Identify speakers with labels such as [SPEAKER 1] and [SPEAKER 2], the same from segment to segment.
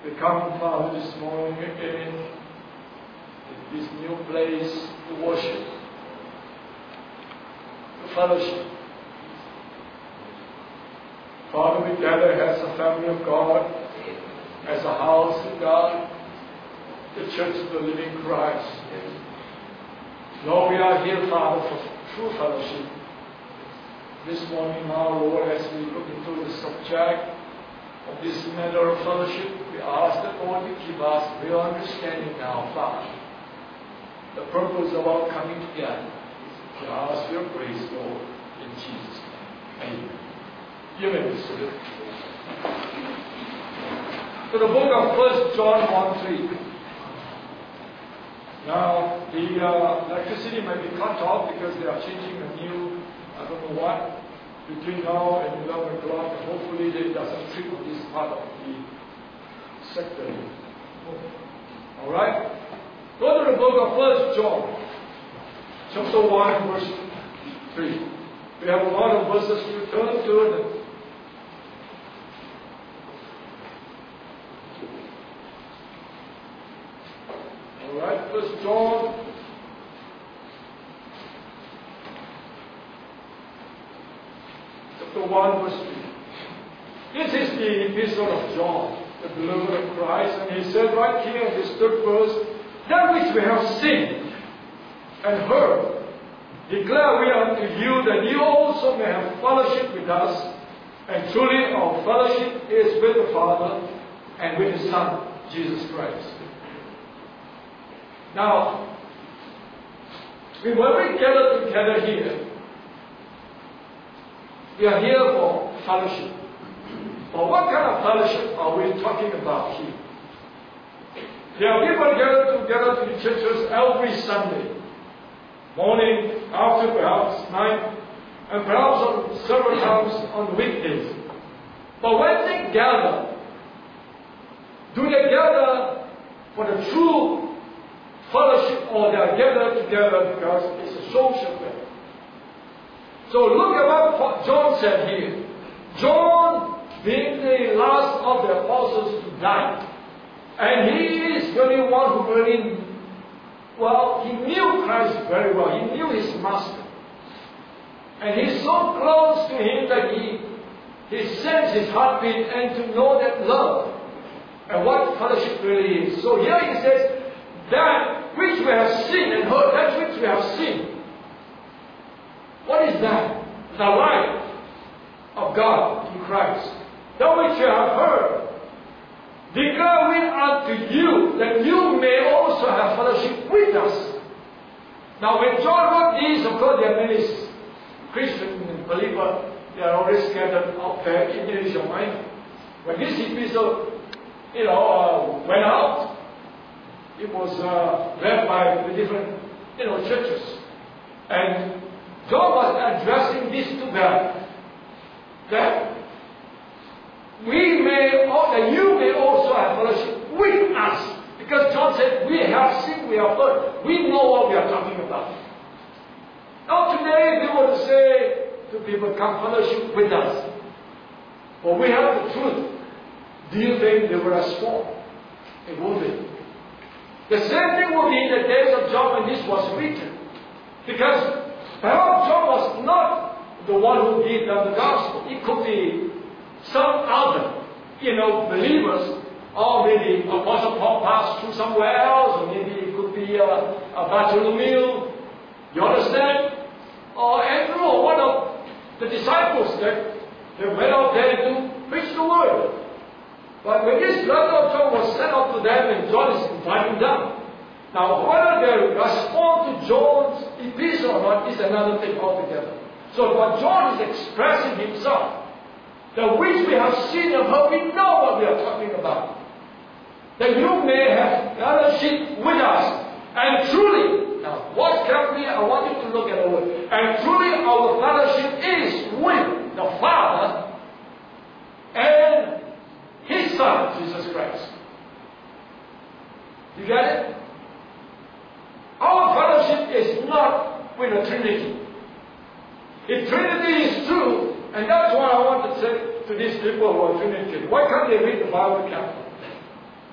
[SPEAKER 1] We come, Father, this morning again in this new place to worship, to fellowship. Father, we gather as a family of God, as a house of God, the church of the living Christ. Lord, we are here, Father, for true fellowship. This morning now, Lord, as we look into the subject of this matter of fellowship, we ask that, Lord, you give us real understanding now, Father. The purpose of our coming together. We ask your grace, Lord, in Jesus' name. Amen. You may be seated. To the book of 1 John 1:3. Now, the electricity might be cut off because they are changing a new, I don't know what, between now and 11 o'clock. Hopefully, it doesn't trip this part of the sector. Alright? Go to the book of 1 John, chapter 1, verse 3. We have a lot of verses to turn to. Alright, 1 John chapter 1, verse 3. This is the epistle of John, the beloved of Christ, and he said right here in this third verse, that which we have seen and heard, declare we unto you, that you also may have fellowship with us, and truly our fellowship is with the Father and with His Son, Jesus Christ. Now, when we gather together here, we are here for fellowship. But what kind of fellowship are we talking about here? There are people gathered together to the churches every Sunday, morning, after, perhaps night, and perhaps on several times on weekdays. But when they gather, do they gather for the true fellowship, or they are gathered together because it's a social thing? So look at what John said here. John, being the last of the apostles to die, and he is really one who really, he knew Christ very well. He knew his master. And he's so close to him that he sensed his heartbeat and to know that love and what fellowship really is. So here he says, that which we have seen and heard, that which we have seen. What is that? The life of God in Christ. That which you have heard. Declare we unto you, that you may also have fellowship with us. Now when John wrote these, of course there are many Christian believers, they are always scattered out there in Asia Minor. When this epistle, went out, it was read by the different, churches. And John was addressing this to them, that that you may also have fellowship with us. Because John said, we have seen, we have heard, we know what we are talking about. Now today, if we were to say to people, come fellowship with us, but we have the truth, do you think they will respond? It will be. The same thing will be in the days of John when this was written. Because perhaps John was not the one who gave them the gospel. It could be some other, believers, or maybe Apostle Paul passed through somewhere else, or maybe it could be a Bartholomew. You understand? Or Andrew, or one of the disciples that they went out there to preach the word. But when this letter of John was sent out to them, and John is inviting them. Now, whether they respond to John's epistle or not is another thing altogether. So, what John is expressing himself, that which we have seen and heard, we know what we are talking about. That you may have fellowship with us, and truly, now, watch carefully, I want you to look at the word, and truly our fellowship is with the Father and His Son, Jesus Christ. You get it? Our fellowship is not with the Trinity. If Trinity is true, and that's what I want to say to these people who are Trinitarian, why can't they read the Bible carefully?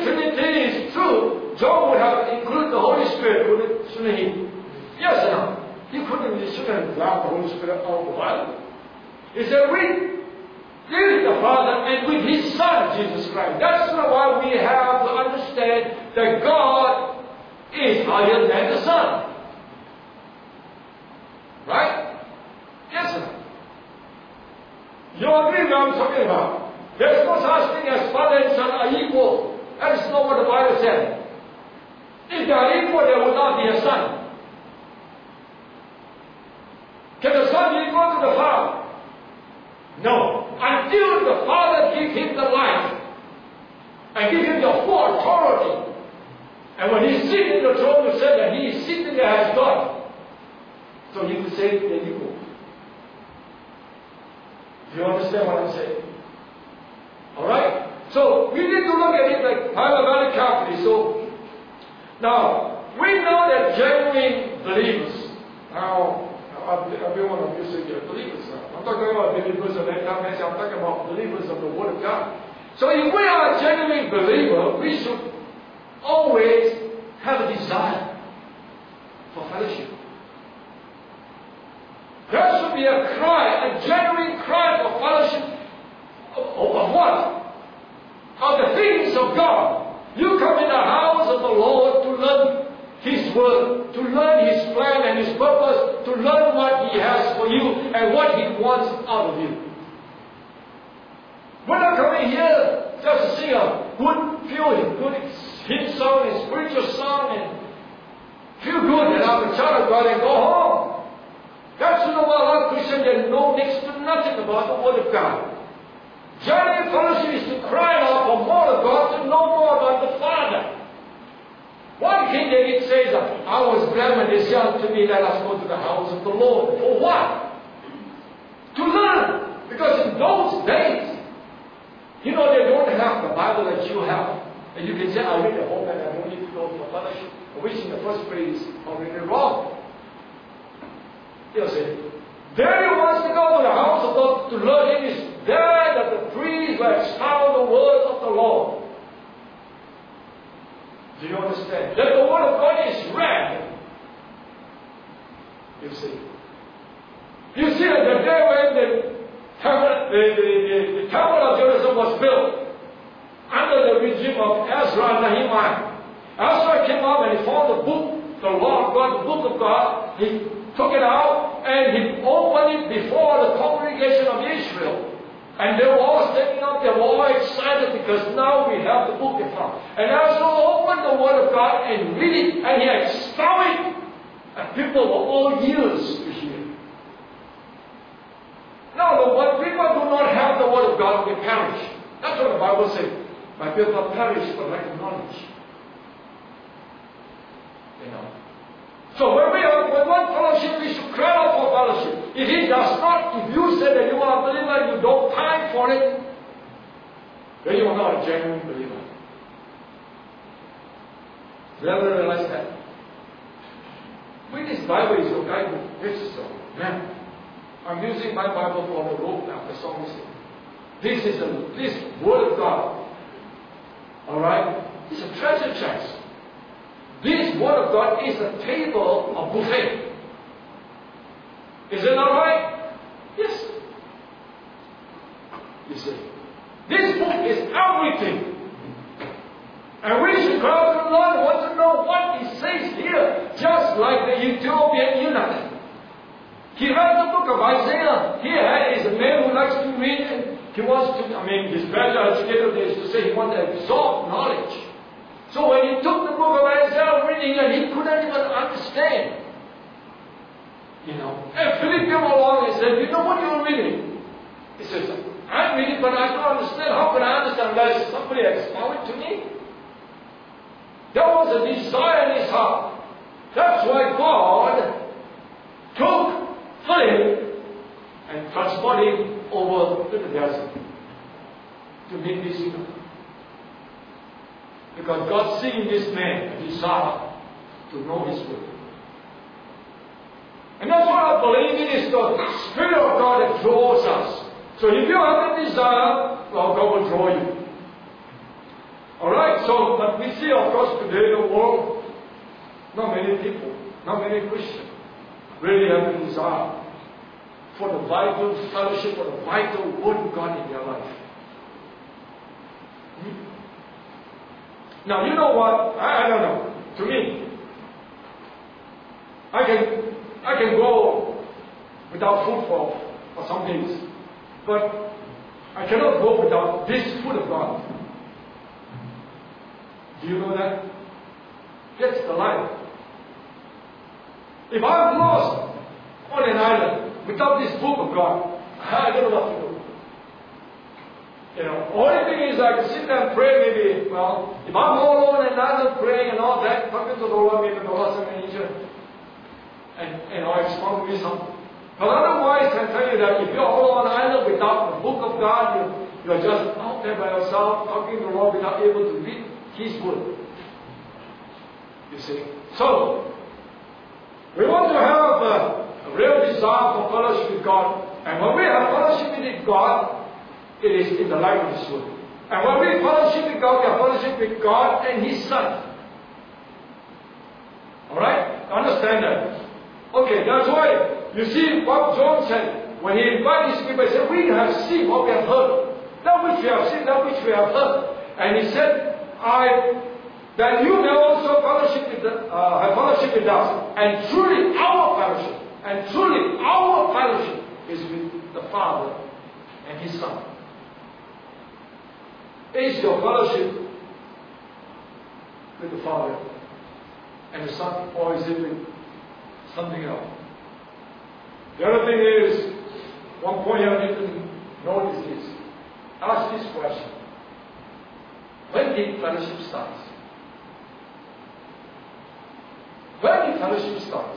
[SPEAKER 1] Trinity is true, John would have included the Holy Spirit, shouldn't he? Yes or no? He shouldn't have left the Holy Spirit out of the Bible. He said, with the Father and with His Son, Jesus Christ. That's why we have to understand that God is higher than the Son. Right? Yes or no? You agree what I'm talking about? There's no such thing as Father and Son are equal. That is not what the Bible said. If they are equal, there would not be a Son. Can the Son be equal to the Father? No. Until the Father gives Him the life and gives Him the full authority. And when He sits in the throne, you say that He is sitting there as God. So you can say they're equal. Do you understand what I'm saying? Alright? So we need to look at it like very carefully. So now we know that genuine believers. Now everyone of you say you're believers now. I'm talking about believers of that time. I'm talking about believers of the Word of God. So if we are a genuine believer, we should always have a desire for fellowship. There should be a cry, a genuine cry for fellowship of what? Of the things of God. You come in the house of the Lord to learn His Word, to learn His plan and His purpose, to learn what He has for you and what He wants out of you. We're not coming here just to sing a good feeling, good hymn song and spiritual song and feel good and I'm a child of God and go home. That's why a lot of Christians that know next to nothing about the Word of God. Genuine fellowship is to cry out for more of God, to know more about the Father. One King David says, I was glad when they said to me, let us go to the house of the Lord. For what? To learn. Because in those days, they don't have the Bible that you have. And you can say, I read the whole and I don't need to go for fellowship, which in the first place is already wrong. He'll say, there he wants to go to the house of God to learn. It is there that the priest will expound the word of the Lord. Do you understand? That the Word of God is read. You see. You see that the day when the temple of Jerusalem was built, under the regime of Ezra and Nehemiah, Ezra came up and he found the book, the law of God, the book of God. He took it out and he opened it before the congregation of Israel. And they were all standing up, they were all excited because now we have the book in front. And Ezra opened the Word of God and read it and he expounded it. And people were all ears to hear. Now, when people do not have the Word of God, they perish. That's what the Bible says. My people perish for lack of knowledge. So when we want fellowship, we should cry out for fellowship. If you say that you are a believer, you don't time for it, then you are not a genuine believer. Do you ever realize that? When this Bible is your guidebook, this is so. Man, I'm using my Bible for the road now, the song is. This Word of God. Alright? It's a treasure chest. This Word of God is a table of buffet. Is it not right? Yes. You see, this book is everything. And we should go to the Lord and want to know what He says here, just like the Ethiopian eunuch. He read the book of Isaiah. Here is a man who likes to read and he wants to, his better educated is to say he wants to absorb knowledge. So when he took the book of Isaiah reading and he couldn't even understand. And Philip came along and said, you know what you're reading? He says, I'm reading but I don't understand. How can I understand unless somebody expound it to me? There was a desire in his heart. That's why God took Philip and transported him over to the desert to meet this eunuch. Because God sees in this man a desire to know His Word. And that's what I believe in is the Spirit of God that draws us. So if you have a desire, well, God will draw you. Alright, but we see, of course, today in the world, not many people, not many Christians really have a desire for the vital fellowship, for the vital Word of God in their life. Now, you know what? I don't know. To me, I can go without food for some days, but I cannot go without this food of God. Do you know that? That's the life. If I'm lost on an island without this book of God, I don't know what to do. Only thing is I can sit there and pray maybe, well, if I'm all alone and I'm praying and all that, talking to the Lord, maybe the Lord send me an angel and expound to me something. But otherwise, I tell you that if you're all on an island without the book of God, you're just out there by yourself, talking to the Lord without able to read His Word. You see? So, we want to have a real desire for fellowship with God. And when we have fellowship with God, it is in the light of His Word. And when we fellowship with God, we have fellowship with God and His Son. Alright? Understand that? Okay, that's why you see what John said. When he invited his people, he said, we have seen what we have heard. That which we have seen, that which we have heard. And he said, that you may also have fellowship with us. And truly our fellowship is with the Father and His Son. Is your fellowship with the Father and the Son, or is it with something else? The other thing is, one point I need to notice is, ask this question. When did fellowship start? When did fellowship start?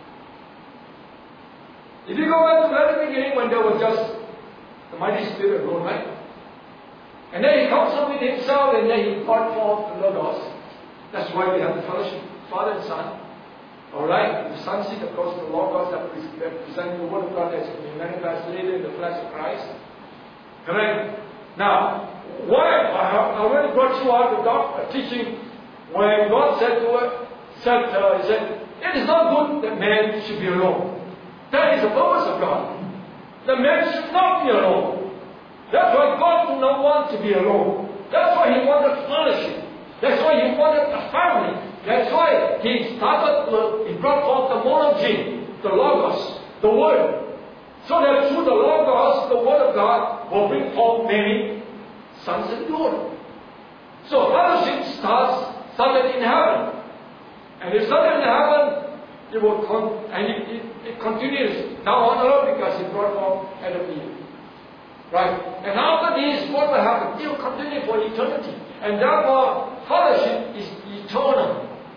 [SPEAKER 1] If you go back to the very beginning when there was just the mighty Spirit alone, right? And then He comes up with Himself and then He brought forth the Logos. That's why we have the fellowship, Father and Son. Alright? The Son seat, of course, the Logos that represent the Word of God that's been manifested in the flesh of Christ. Correct? Now, why? I already brought you out the teaching when God said to her, He said, it is not good that man should be alone. That is the purpose of God. The man should not be alone. That's why God did not want to be alone. That's why He wanted fellowship. That's why He wanted a family. That's why He brought forth the monology, the Logos, the Word. So that through the Logos, the Word of God will bring forth many sons and daughters. So fellowship started in heaven. And it started in heaven, it continues now on earth because He brought forth Adam and Eve. Right? And after this, what will happen? It will continue for eternity. And therefore, fellowship is eternal.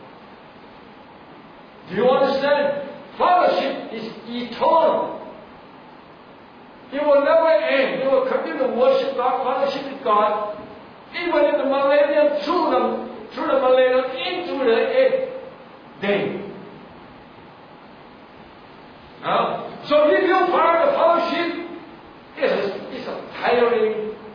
[SPEAKER 1] Do you understand? Fellowship is eternal. It will never end. It will continue to worship God, fellowship with God, even in the millennium, through the millennium, into the 8th day. So if you find the fellowship, it's a tiring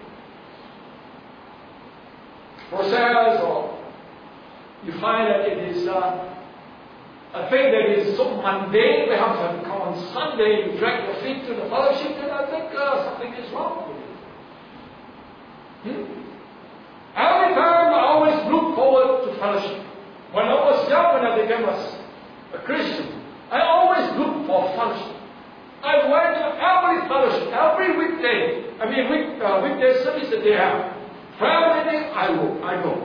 [SPEAKER 1] process, or you find that it is a thing that is so mundane, perhaps have to come on Sunday, you drag your feet to the fellowship, and I think something is wrong with it. Every time I always look forward to fellowship. When I was young, when I became a Christian, I always looked for fellowship. I went to every fellowship, every weekday. Weekday service that they have. Prayer meeting, I go.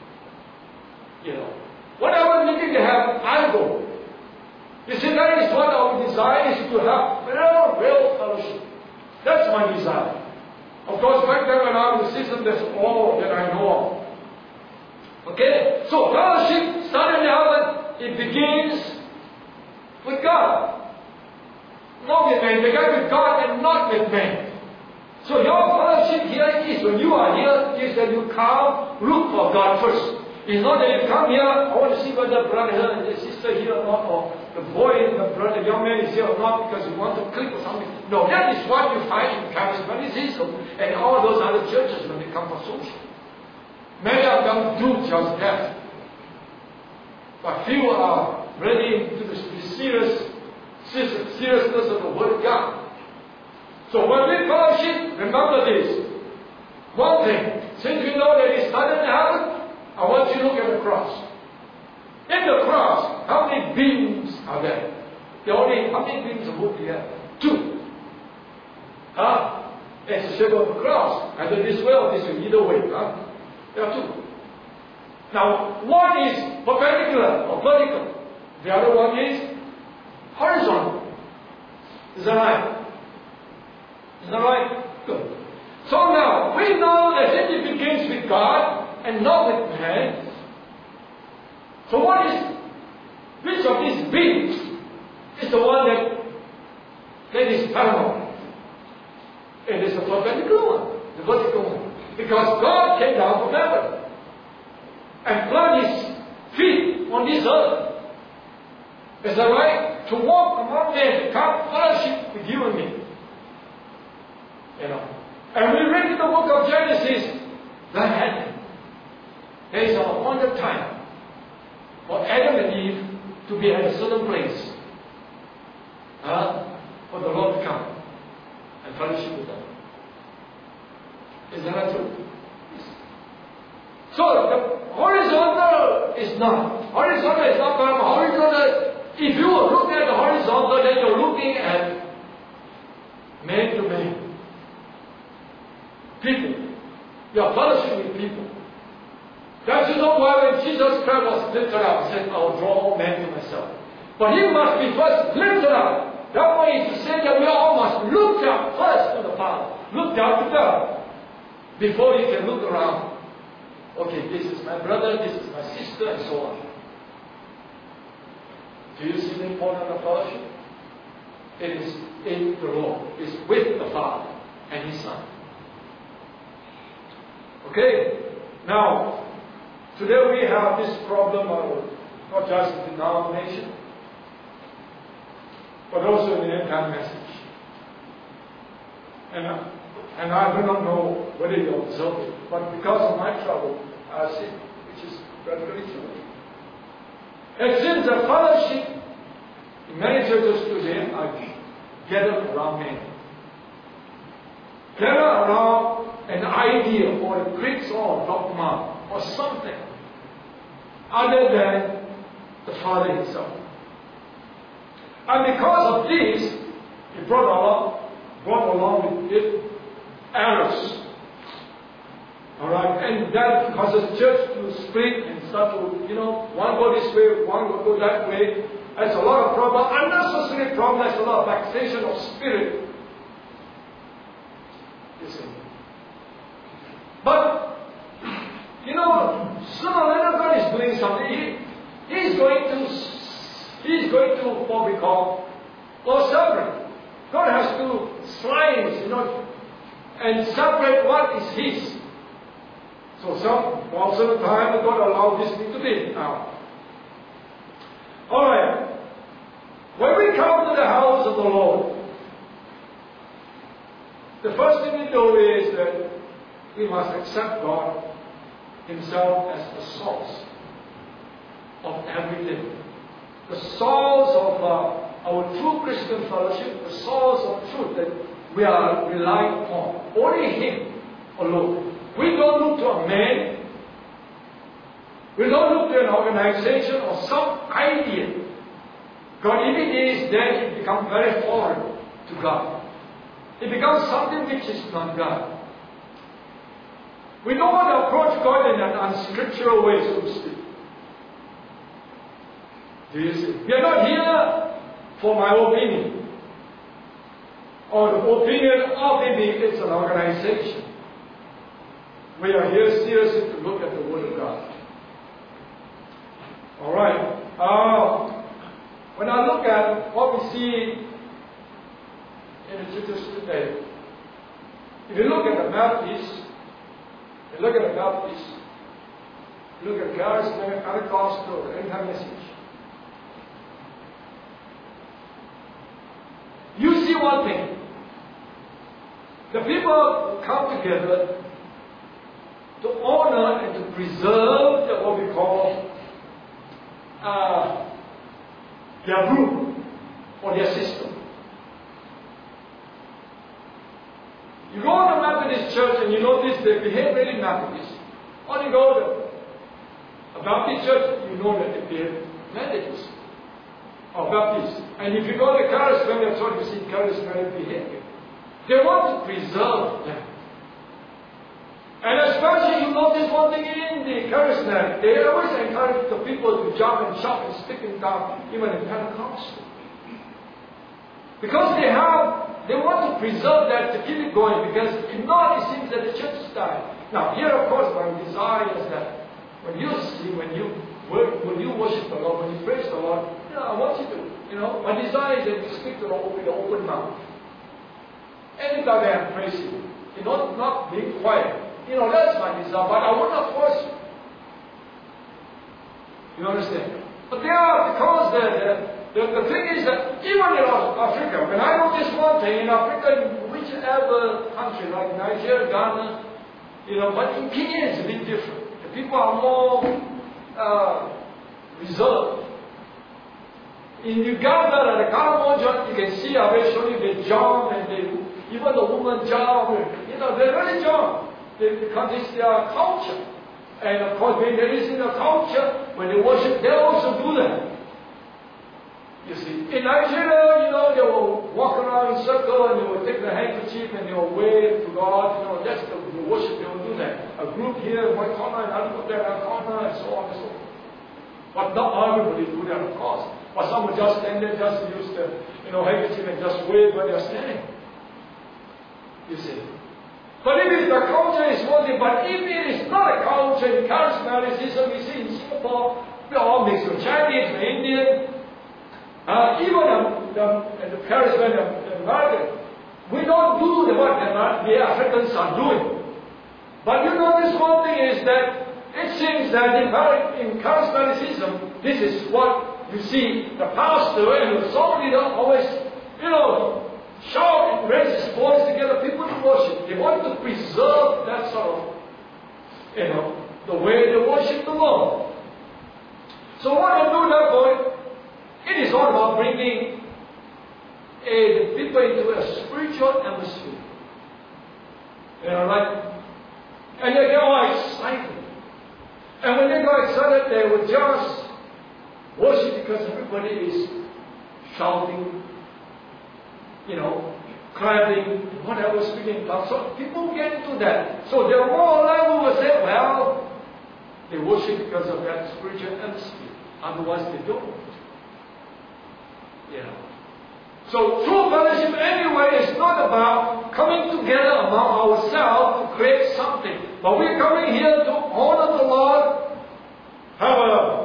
[SPEAKER 1] Whatever meeting they have, I go. You see, that is what our desire is, to have real fellowship. That's my desire. Of course, back then when I was a citizen, that's all that I know of. Okay? So, fellowship started in heaven, it begins with God. Not with man, began with God and not with man. So your fellowship here is, when you are here, is that you come, look for God first. It's not that you come here, I want to see whether brother and the sister here or not, or the boy, the brother, the young man is here or not, because you want to click or something. No, that is what you find in charismatism and all those other churches when they come for social. Many of them some do just that. But few are ready to the seriousness of the Word of God. So when we fellowship, remember this. One thing, since we know that He started in heaven, I want you to look at the cross. In the cross, how many beams are there? How many beams of wood do you have? 2. It's the shape of the cross. Either this way or this way, either way. There are 2. Now, one is perpendicular or vertical. The other one is horizontal. Is that right? Is that right? Good. So now, we know that it begins with God and not with man. So which of these beings is the one that is parallel? It is the perpendicular one, the vertical one. Because God came down from heaven and planted His feet on this earth. Is that right? To walk among men, to come fellowship with you and me. And we read in the book of Genesis that there is an appointed time for Adam and Eve to be at a certain place. For the Lord to come and fellowship with them. Is that not true? Yes. So the horizontal is not. Horizontal is not going. Horizontal. If you look at the horizontal, then you're looking at man to man. People. You are fellowship with people. That's the reason why when Jesus Christ was lifted up, He said, I will draw all men to myself. But He must be first lifted up. That way is to say that we all must look up first to the Father. Look down to God. Before you can look around. Okay, this is my brother, this is my sister, and so on. Do you see the importance of fellowship? It is in the Lord. It's with the Father and His Son. Okay? Now, today we have this problem of not just the denomination, but also in the end time message. And I do not know whether you observe it, but because of my trouble, I see, which is very true. And since the fellowship in many churches today are gathered around men, gathered around an idea or a creed or dogma or something other than the Father Himself. And because of this, He brought along with it errors. Alright, and that causes church to split and start to, one go this way, one will go that way. There's a lot of problem, unnecessary problem, there's a lot of vexation of spirit. You see. But, sooner or later God is doing something. He's going to what we call separate. God has to slice, and separate what is His. So for a certain time, God allowed this thing to be now. Alright. When we come to the house of the Lord, the first thing we do is that we must accept God Himself as the source of everything. The source of our true Christian fellowship, the source of truth that we are relying upon. Only Him alone. We don't look to a man. We don't look to an organization or some idea. God, if it is, then it becomes very foreign to God. It becomes something which is not God. We don't want to approach God in an unscriptural way, so to speak. Do you see? We are not here for my opinion, or the opinion of maybe it's an organization. We are here seriously to look at the Word of God. Alright. When I look at what we see in the churches today, if you look at the Baptists, you look at Charismatic, Pentecostal, end time message, you see one thing. The people come together to honor and to preserve their group or their system. You go to Methodist church and you notice they behave really Methodist. Or you go to a Baptist church, you know that they behave Methodist or Baptist. And if you go to charismatic church, you see charismatic behavior. They want to preserve that. And especially you notice one thing in the charismatic, they always encourage the people to jump and shout and speak in tongues, even in Pentecostal. Because they want to preserve that to keep it going, because if not, it seems that the church is dying. Now, here, of course, my desire is that when you sing, when you worship the Lord, when you praise the Lord, I want you to, my desire is that you speak to the Lord with an open mouth. Anytime I am praising, not being quiet. That's my desire, but I will not force you. You understand? But because the thing is that even in Africa, when I notice one thing, in Africa, in whichever country, like Nigeria, Ghana, but in Kenya it's a bit different. The people are more reserved. In Uganda, the Karamoja, you can see eventually they jump and even the women jump. They really jump. Because it's their culture. And of course, when there is in the culture, when they worship, they also do that. You see, in Nigeria, they will walk around in a circle and they will take the handkerchief and they will wave to God. That's the worship, they will do that. A group here in one corner, another group there in another corner, and so on and so forth. But not everybody do that, of course. But some will just stand there, just use the handkerchief and just wave when they're standing. You see. But if it's the culture, it's one thing. But if it is not a culture, in charismaticism, we see in Singapore, we all mix with Chinese, the Indian, even the charismatic, the American. We don't do what the Africans are doing. But this one thing is that it seems that in charismaticism, this is what you see the pastor and the song leader always, shout and raise his voice to get the people to worship. They want to preserve that sort of, the way they worship the Lord. So what I do that point, it is all about bringing the people into a spiritual atmosphere. And they get all excited. And when they got excited, they would just worship because everybody is shouting, clapping, whatever, speaking in tongues. So people get into that. So there are more level will say, well, they worship because of that spiritual atmosphere. Otherwise they don't. So true fellowship anyway is not about coming together among ourselves to create something. But we're coming here to honor the Lord, have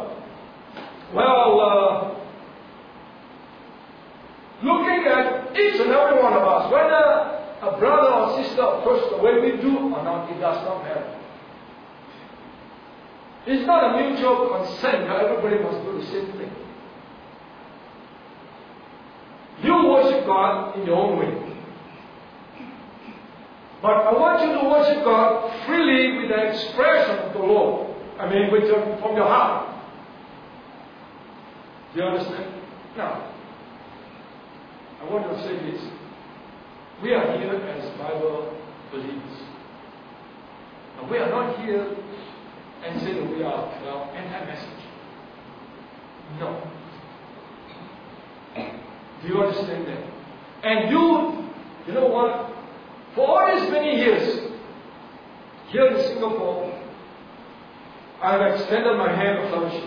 [SPEAKER 1] looking at each and every one of us, whether a brother or sister approaches the way we do or not, it does not matter. It's not a mutual consent that everybody must do the same thing. You worship God in your own way. But I want you to worship God freely with the expression of the Lord. From your heart. Do you understand? Now, I want to say this. We are here as Bible believers. And we are not here and say that we are anti-message. No. Do you understand that? And you know what? For all these many years, here in Singapore, I have extended my hand of fellowship.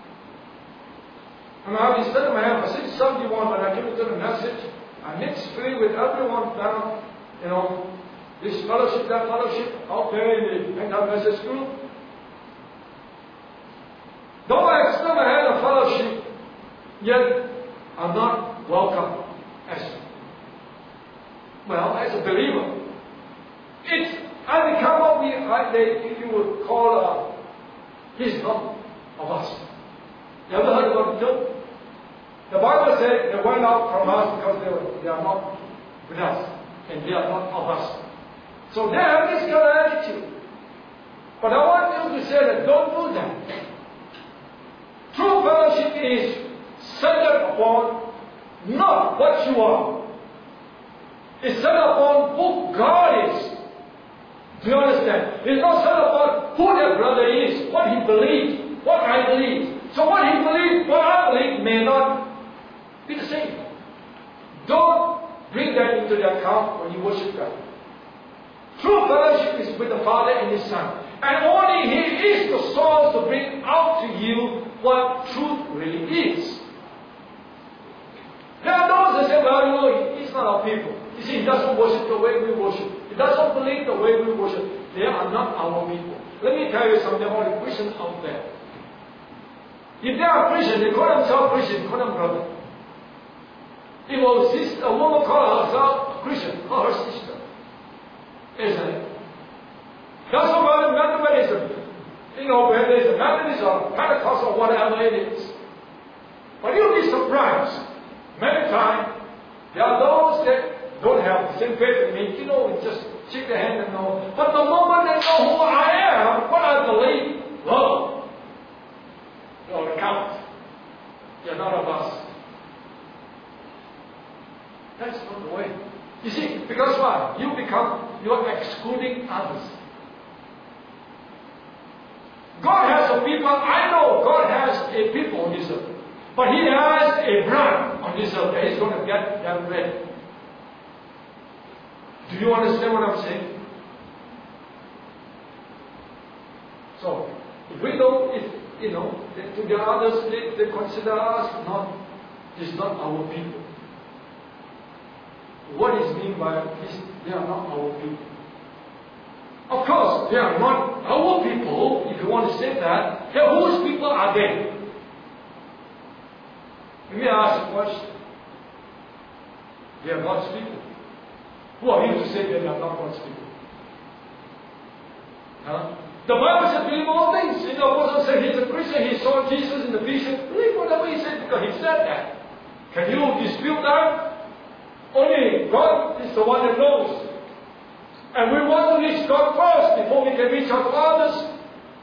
[SPEAKER 1] And I have extended my hand for 671 when I came to the message. I mixed free with everyone down, this fellowship, that fellowship, out there in the anti-message group. Though I extend my hand of fellowship, yet I'm not welcome as a believer. I come up with, if you would call, he's not of us. You ever heard about it? The Bible said they went out from us because they are not with us and they are not of us. So they have this kind of attitude. But I want you to say that don't do that. True fellowship is centered upon not what you are. It's centered upon who God is. Do you understand? It's not centered upon who their brother is, what he believes, what I believe. So what he believes, what I believe may not be the same. Don't bring that into the account when you worship God. True fellowship is with the Father and His Son. And only He is the source to bring out to you what truth really is. There are those that say, well, you know, He's not our people. You see, He doesn't worship the way we worship. He doesn't believe the way we worship. They are not our people. Let me tell you something about the Christians out there. If they are Christian, they call themselves Christian, call them brother. If a woman calls herself Christian, call her sister. Isn't it? That's about Methodism. You know, whether it's a Methodist or Pentecost or whatever it is. But you'll be surprised. Many times, there are those that don't have the same faith as me. You know, just shake their hand and know. But the moment they know who I am, what I believe, well, you'll account. You're not of us. That's not the way. You see, because why? You're excluding others. God has a people, I know God has a people on this earth. But He has a brand on this earth that He's going to get them ready. Do you understand what I'm saying? So, if we don't, to the others, they consider us it's not our people. What is meant by this? They are not our people. Of course, they are not our people, if you want to say that. Then whose people are they? Let me ask a question. They are God's people. Who are you to say they are not God's people? Huh? The Bible says believe all things. The Apostle said he's a Christian, he saw Jesus in the vision. Believe whatever he said because he said that. Can you dispute that? Only God is the one that knows. And we want to reach God first before we can reach out to others.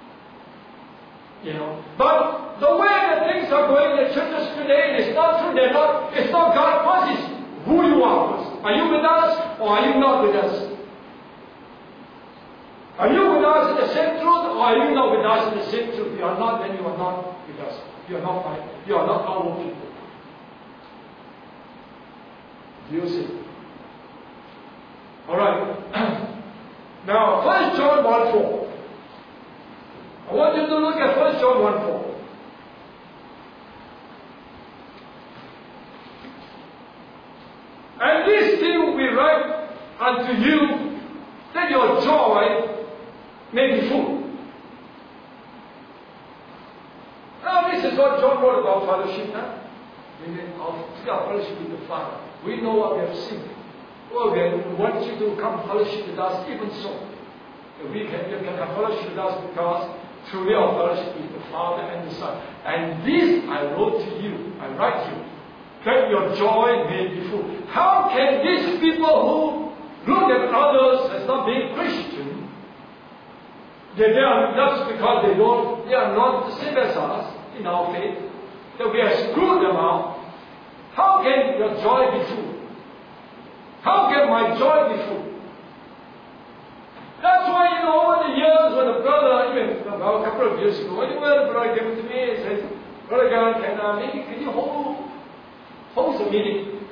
[SPEAKER 1] But the way that things are going in the churches today, it's not true. It's not God first. It's who you are first. Are you with us or are you not with us? Are you with us in the same truth or are you not with us in the same truth? If you are not, then you are not with us. You are not right. You are not our people. Do you see? Alright. Now, 1 John 1:4. I want you to look at 1 John 1:4. And this thing we write unto you, that your joy may be full. Now, this is what John wrote about fellowship now. Our fellowship with the Father. We know what we have seen. Well, we want you to come fellowship with us, even so. You can have fellowship with us because through your fellowship with the Father and the Son. And this I wrote to you, I write to you, that your joy may be full. How can these people who look at others as not being Christian, they are just because they are not the same as us in our faith, that we have screwed them out. How can your joy be full? How can my joy be full? That's why, over the years when a brother, even about a couple of years ago, when the brother came to me and said, Brother God, can you hold a meeting?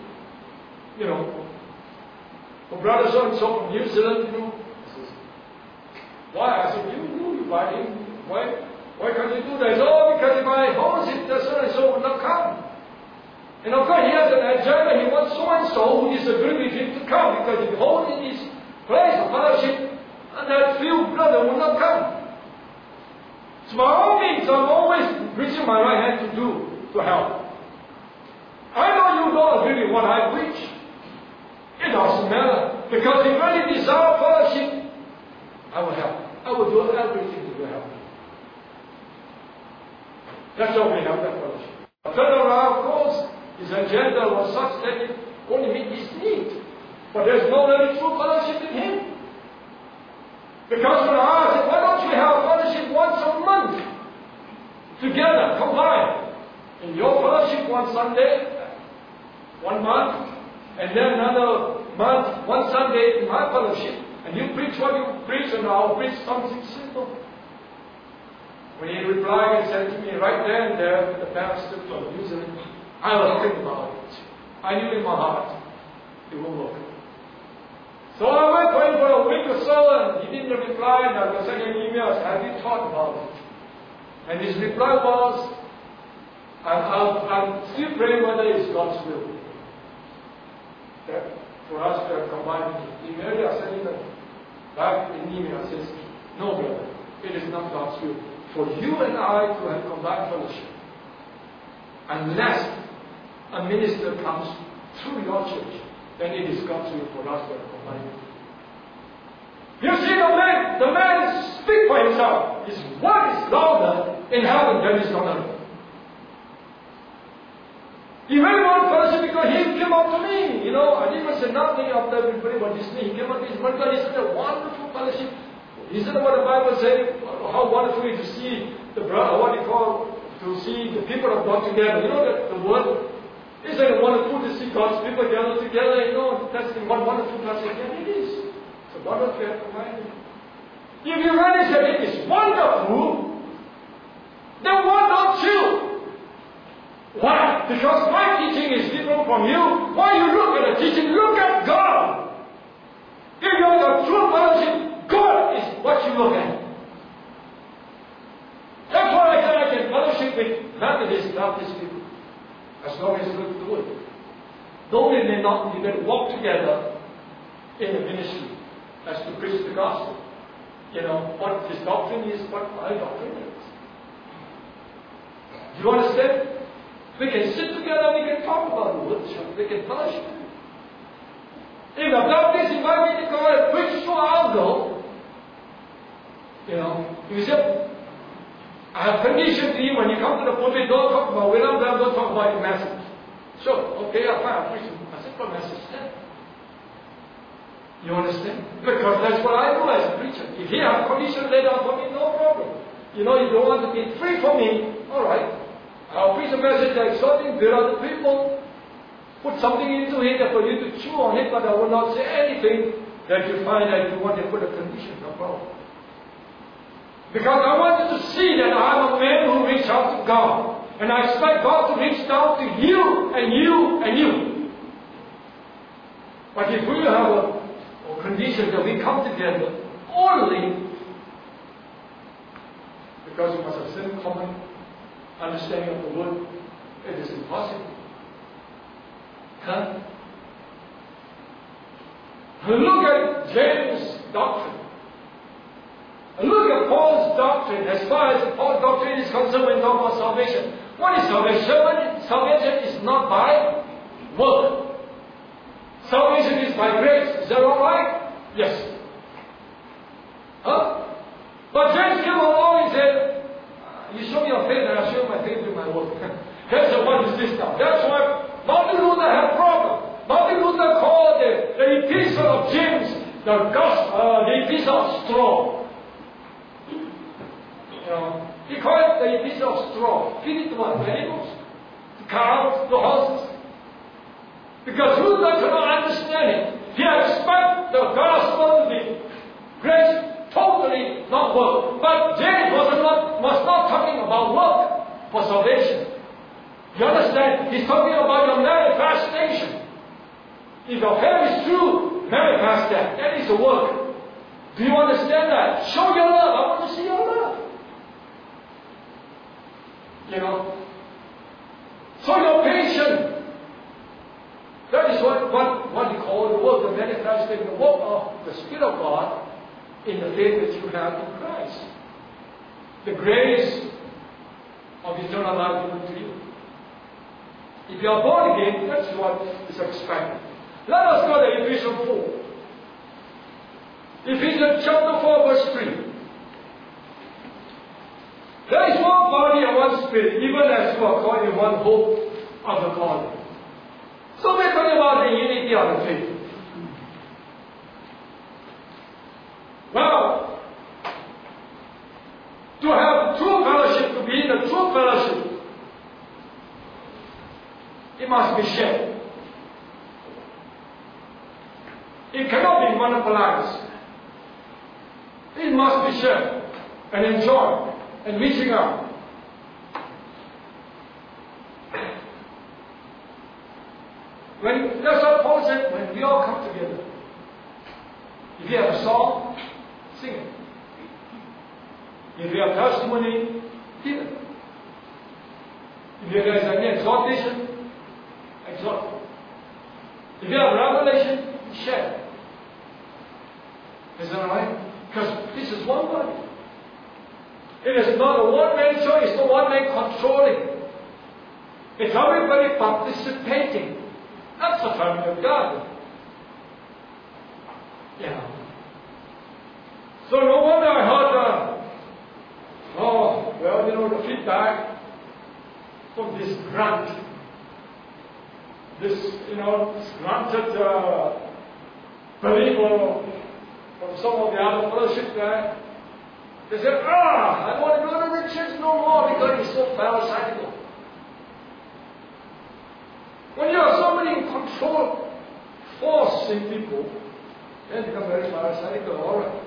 [SPEAKER 1] For brother so and so from New Zealand, says, why? I said, you invite him. Why can't you do that? He said, because if I host it, the so and so will not come. And of course, he has an agenda. He wants so and so who disagree with him to come, because if he holds in his place of fellowship, and that few brother will not come. So by all means, I'm always reaching my right hand to help. I know you don't agree with what I preach. It doesn't matter, because if you really desire fellowship, I will help. I will do everything to help. That's why we have that fellowship. Turn around, of course. His agenda was such that it only meet his need. But there's no really true fellowship in him. Because when I said, why don't you have fellowship once a month? Together, combined. In your fellowship one Sunday, 1 month, and then another month, one Sunday in my fellowship, and you preach what you preach, and I'll preach something simple. When he replied and said to me right there and there, the pastor from New Zealand, I was thinking about it. I knew in my heart it won't work. So I went for him for a week or so, and he didn't reply, and I was sending him emails, have you thought about it? And his reply was, I'm still praying whether it's God's will. That for us to have combined email, I sent him back in email, I says, no brother, it is not God's will for you and I to have combined fellowship unless a minister comes through your church, then it is God's will for us to have combined. You see, the man speaks for himself. His word is louder in heaven than is on earth. He went on fellowship because he came up to me. You know, I didn't say nothing after everybody but this thing. He came up to his brother. He said, a wonderful fellowship. He said what the Bible said, how wonderful it is to see the brother, what he called, to see the people of God together. You know that the word, isn't it wonderful to see God's people gather together? You know, that's the one wonderful fellowship. Yeah, it is. It's a wonderful command. If you really say it is wonderful, then why not you? Why? Because my teaching is different from you. Why you look at the teaching? Look at God. If you have a true fellowship, God is what you look at. That's why I said I can fellowship with Methodist, Baptist people, as long as you look good. Though we may not even walk together in the ministry as to preach the gospel. You know, what his doctrine is, what my doctrine is. Do you understand? We can sit together, we can talk about the word, we can fellowship. If the Baptists invite me to go and preach, so I'll go. You know, you say, I have conditioned to you when you come to the pulpit, don't talk about William Branham, don't talk about your message. Sure, okay, fine, I'll preach a simple message then. You understand? Because that's what I do as a preacher. If he has condition laid out for me, no problem. You know, you don't want to be free for me, alright. I'll preach a message exhorting, build other people, put something into it for you to chew on it, but I will not say anything that you find that you want to put a condition, no problem. Because I want you to see that I'm a man who reaches out to God. And I expect God to reach down to you and you and you. But if we have a condition that we come together only because we must have some common understanding of the word, it is impossible. Huh? Look at James' doctrine. Look at Paul's doctrine as far as Paul's doctrine is concerned when talking about salvation. What is salvation? Salvation is not by work. Salvation is by grace. Is that all right? Yes. Huh? But James came along and said, you show me your faith and I'll show you my faith with my work. That's what is this now. That's why Martin Luther had a problem. Martin Luther called the epistle of James the epistle of straw. He called it the epistle of straw. Feed it to what? Animals? The cows? The horses? Because Luther could not understand it. He expected the gospel to be grace, totally not work. But James was not talking about work for salvation. You understand? He's talking about your manifestation. If your faith is true, manifest that. That is the work. Do you understand that? Show your love. I want to see your love. You know. So your patience. That is what you call the work of manifesting the work of the Spirit of God in the faith that you have in Christ. The grace of eternal life given to you. If you are born again, that's what is expected. Let us go to Ephesians 4. Ephesians chapter 4 verse 3. There is one body and one spirit, even as you are called in one hope of the calling. So we're talking about the unity of the faith. Well, to have true fellowship, to be in the true fellowship, It must be shared. It cannot be monopolized. It must be shared and enjoyed and reaching out. That's what Paul said, when we all come together. If you have a song, sing it. If you have testimony, give it. If there is an exhortation, exhort. If you have revelation, share. Is that right? Because this is one body. It is not a one-man show, it's not one man controlling. It's everybody participating. That's the family of God. Yeah. So no wonder I heard, the feedback from this grant. This granted believer from some of the other fellowship there. They said, I don't want to go to the church no more because it's so pharisaical. When you have somebody in control, forcing people, then it becomes very pharisaical, all right.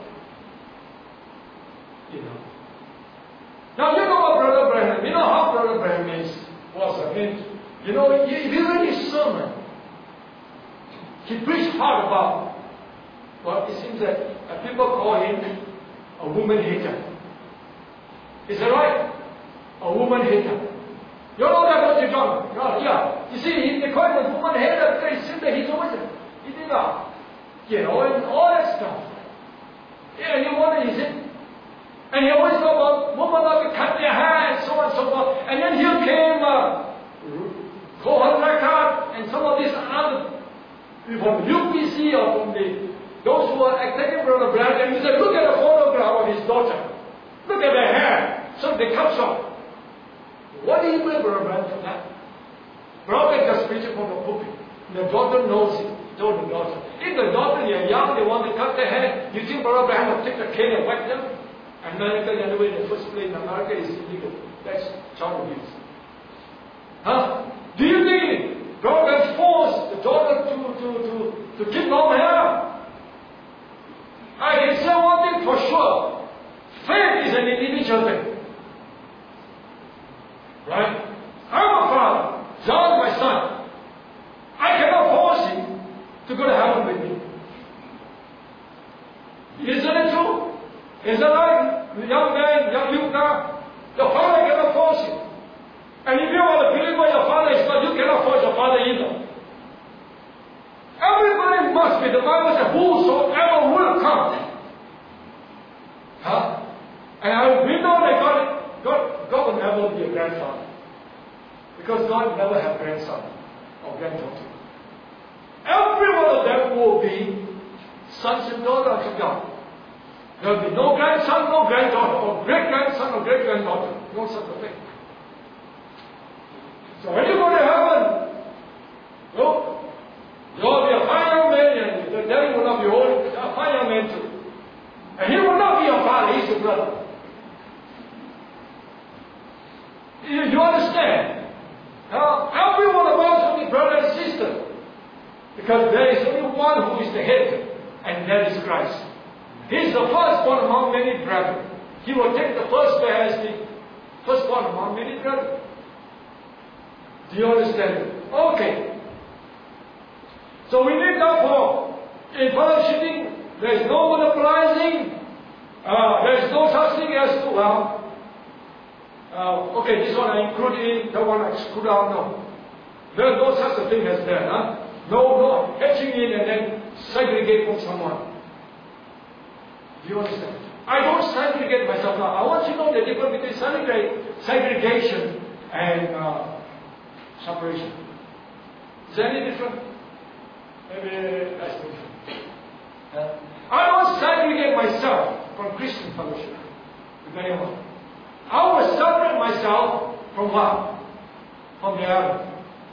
[SPEAKER 1] Now you know what Brother Branham, you know how Brother Branham was. I mean, if you read his sermon, he preached hard about what it seems that people call him a woman hater. Is that right? A woman hater. You know that what you're talking about? Yeah. You see, they call him a woman hater because it seems that he's always eating up, and all that stuff. Yeah, and you wonder, is it? And he always talk about women like to cut their hair and so on and so forth. And then here came Kohan Rakat and some of these other from UPC or from those who are attacking Brother Branham. And he said, look at the photograph of his daughter. Look at their hair. So they cut short. What do you mean, Brother Branham, for that? Brother just preaching from the pulpit. The daughter knows it. He told the daughter. If the daughter, they're young, they want to cut their hair, you think Brother Branham will take the cane and whack them? America, anyway, in the first place in America is illegal. That's child abuse. Do you think God has forced the daughter to keep long hair? I can say one thing for sure. Faith is an individual thing. Right? I'm a father. John, my son. I cannot force him to go to heaven with me. Isn't it true? Is that right? Young man, young youth now, your father cannot force you. And if you are a believer, your father is not, you cannot force your father either. Everybody must be, the Bible says, whosoever will come. And we know that God will never be a grandfather. Because God never had grandson or granddaughter. Every one of them will be sons and daughters of God. There will be no grandson, no granddaughter, or great-grandson or great-granddaughter. No such a thing. So when you go to heaven, look, you will be a fine young man, and the devil will not be holding a fine young man too. And he will not be your father, he's your brother. You understand? Now, every one of us will be brother and sister. Because there is only one who is the head, and that is Christ. He is the firstborn among many brethren. He will take the firstborn as the firstborn among many brethren. Do you understand? Okay. So we need therefore, in fellowshipping, there is no monopolizing. There is no such thing as to, okay, this one I include in, that one I exclude out. No. There is no such a thing as that. No hedging in and then segregate from someone. Do you understand? I don't segregate myself now. I want you to know the difference between segregation and separation. Is there any different? Maybe that's different. I don't segregate myself from Christian fellowship with anyone. I will separate myself from what? From the other.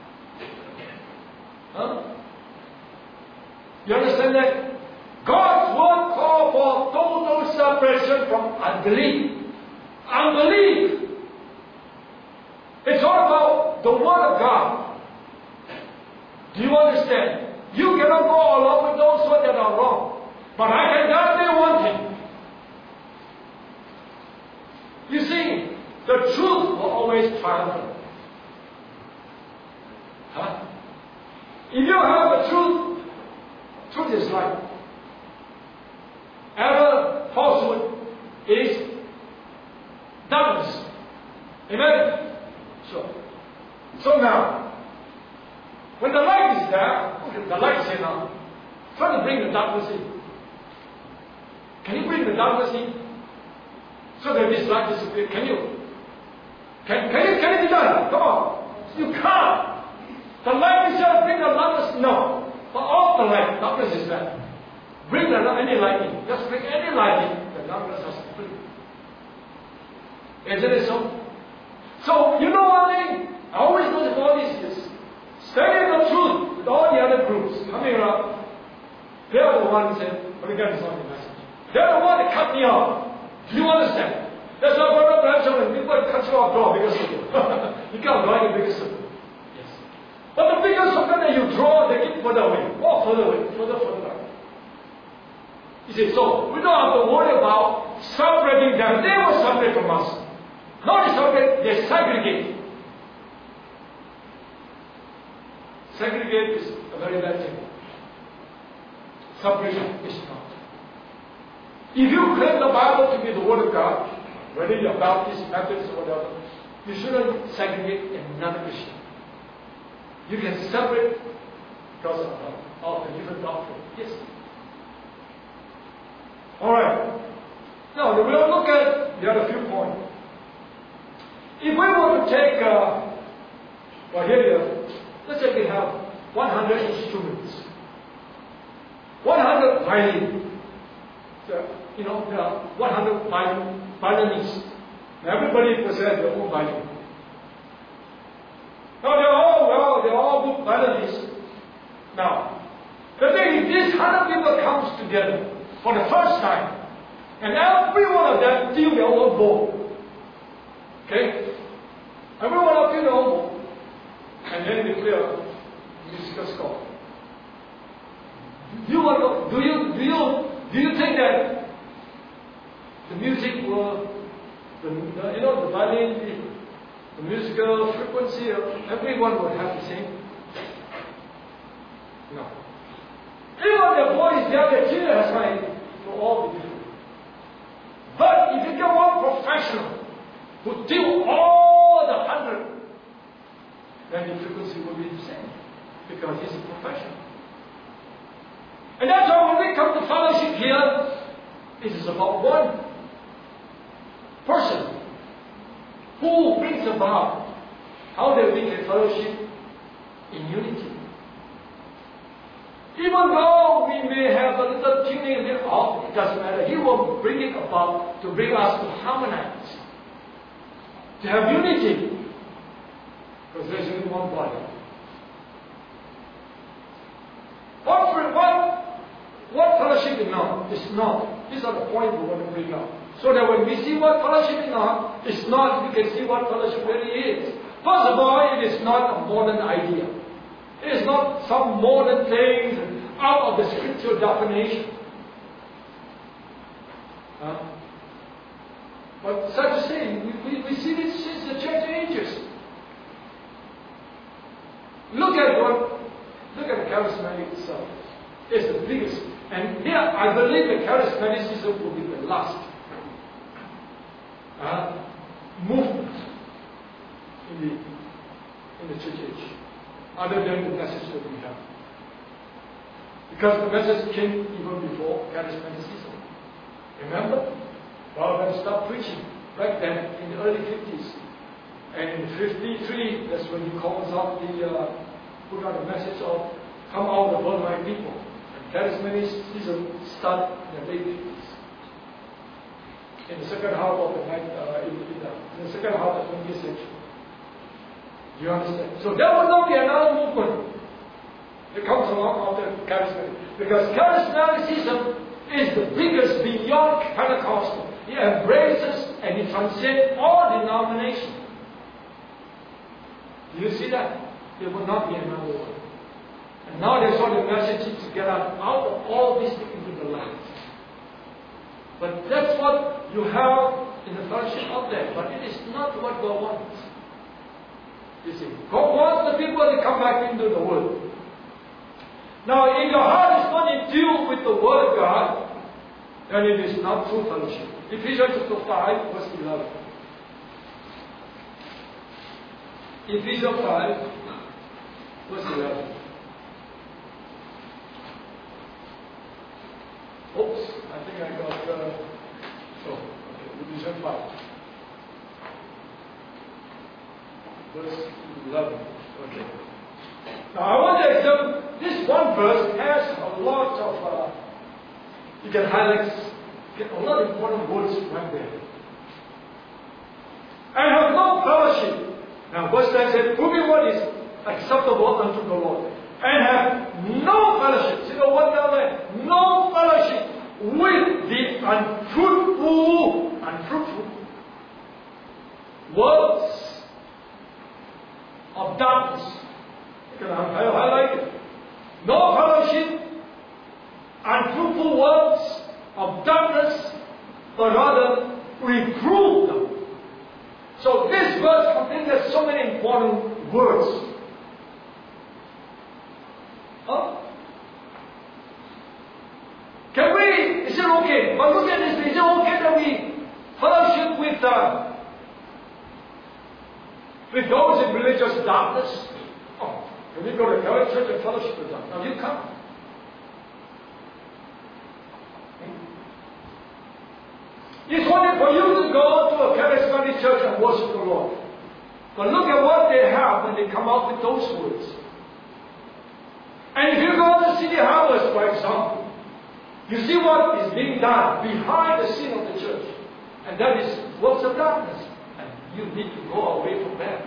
[SPEAKER 1] You understand that? God's word calls for total separation from unbelief. Unbelief. It's all about the word of God. Do you understand? You cannot go along with those that are wrong. But I can guarantee one thing. You see, the truth will always triumph. Huh? If you have the truth, truth is right. Error, falsehood is darkness. Amen? So now, when the light is there, okay, the light is here now. Try to bring the darkness in. Can you bring the darkness in? So that this light disappears. Can you? Can it be done? Come on. You can't. The light itself bring the darkness? No. But off the light, darkness is there. Bring any light in. Just bring any light in. The darkness has to flee. Isn't it so? So, you know one thing? I always notice all these is studying the truth with all the other groups coming around. They are the ones that, let me get this on the message. They are the ones that cut me off. Do you understand? That's why Brother Branson, when people cut you off, draw a bigger circle. You can't draw any bigger circle. Yes. But the bigger circle that you draw, they get further away. More further away. Further back. You see, so we don't have to worry about separating them. They will separate from us. Not separate, they segregate. Segregate is a very bad thing. Separation is not. If you claim the Bible to be the Word of God, whether you're Baptist, Methodist, or whatever, you shouldn't segregate another Christian. You can separate because of the different doctrine. Yes. Alright. Now, we will look at the other few points. If we were to take, let's say we have 100 instruments, 100 violin. So, there are 100 violinists. Everybody possesses their own violin. Now they're all good violinists. Now, the thing is, these 100 people comes together for the first time, and every one of them feel their own bow. Okay? Every one of them feel their own bow, and then they play a musical score. Do you think that the music will, the violin, the musical frequency of everyone will have the same? No. Even the voice, the tuner has mine, will all be different. But if you get one professional who do all the 100, then the frequency will be the same, because he's a professional. And that's why when we come to fellowship here, it is about one person who brings about how that we can fellowship in unity. Even though we may have a little tuning a bit off, it doesn't matter. He will bring it about to bring us to harmonize, to have unity, because there's only one body. What fellowship is not? It's not. These are the points we want to bring up. So that when we see what fellowship is not, it's not, we can see what fellowship really is. First of all, it is not a modern idea. It is not some modern things out of the scriptural definition. But such a thing, we see this since the church ages. Look at the charismatic itself. It's the biggest. And here, I believe the charismaticism will be the last movement in the church age, other than the message that we have. Because the message came even before charismaticism. Remember? Barnabas stopped preaching back then in the early 50s. And in 53, that's when he calls out put out the message of come out of all my people. Charismaticism started in the late 50s. In the second half of the in the second half of the 20th century. Do you understand? So there will not be another movement that comes along after charismatic. Because charismaticism is the biggest beyond Pentecostal. It embraces and it transcends all denominations. Do you see that? There will not be another one. And now that's what the message is to get us out of all these things into the light. But that's what you have in the fellowship out there. But it is not what God wants. You see, God wants the people to come back into the Word. Now, if your heart is not in tune with the Word of God, then it is not true fellowship. Ephesians chapter 5, verse 11. Ephesians 5, verse 11. Oops, I think I got, Ephesians 5. Verse 11. Okay. Now I want to examine, this one verse has a lot of, you can highlight, get a lot of important words right there. And have no fellowship. Now verse 10 says, proving what is acceptable unto the Lord. And have no fellowship. See the word down there? No fellowship with the unfruitful words of darkness. You can highlight it. No fellowship, unfruitful words of darkness, but rather reprove them. So this verse contains so many important words. Huh? Can we, is it okay? But look at this, is it okay that we fellowship with those in religious darkness? Oh, can we go to Catholic church and fellowship with them? Now you come. It's only for you to go to a charismatic church and worship the Lord. But look at what they have when they come out with those words. And if you go to City Harvest, for example, you see what is being done behind the scene of the church. And that is works of darkness. And you need to go away from that.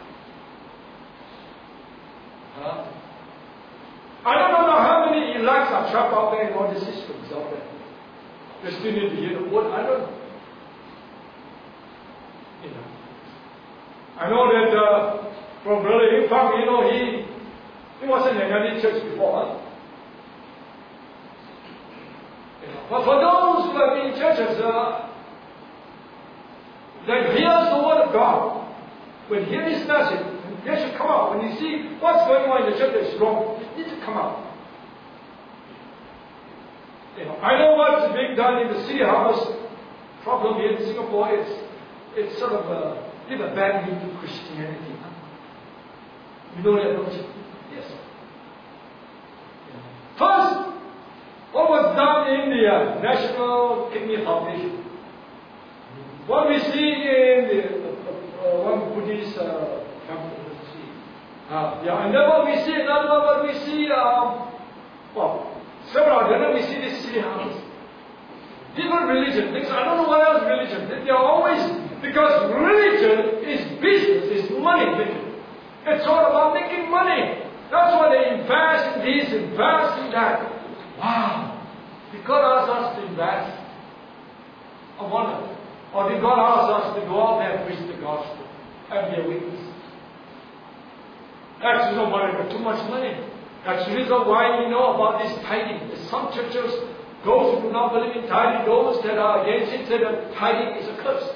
[SPEAKER 1] I don't know how many elects are trapped out there in all the systems out there. They still need to hear the word. I don't know. I know that from Brother Yingfang, he wasn't in any church before. But for those who have been in churches that hears the word of God, when you hear this message, they should come out. When you see what's going on in the church that is wrong, you need to come out. I know what's being done in the City Harvest problem here in Singapore. It's sort of give a bad name to Christianity. You know that, don't you? Yes. First, what was done in the National Kidney Foundation? What we see in the one Buddhist temple. And then what we see, another one, what we see, several of them, we see this City Harvest. Different religion. I don't know what else religion. They are always, because religion is business, is money making. It's all about making money. That's why they invest in this, invest in that. Wow. Did God ask us to invest? I wonder. Or did God ask us to go out there and preach the gospel and be a witness? That's the reason why we have too much money. That's the reason why we know about this tithing. Some churches, those who do not believe in tithing, those that are against it, say that tithing is a curse.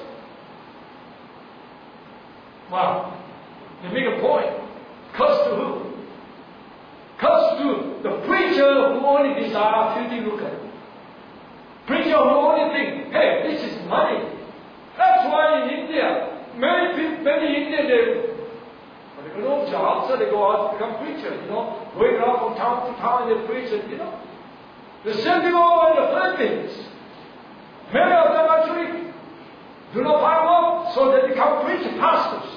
[SPEAKER 1] Wow. They make a point. Curse to who? Curse to the preacher who only desires filthy lucre. Preacher who only think, hey, this is money. That's why in India, many Indians, they got no job, so they go out to become preachers, going around from town to town and they preach, The same thing over in the Philippines. Many of them actually do not find work, so they become preacher pastors.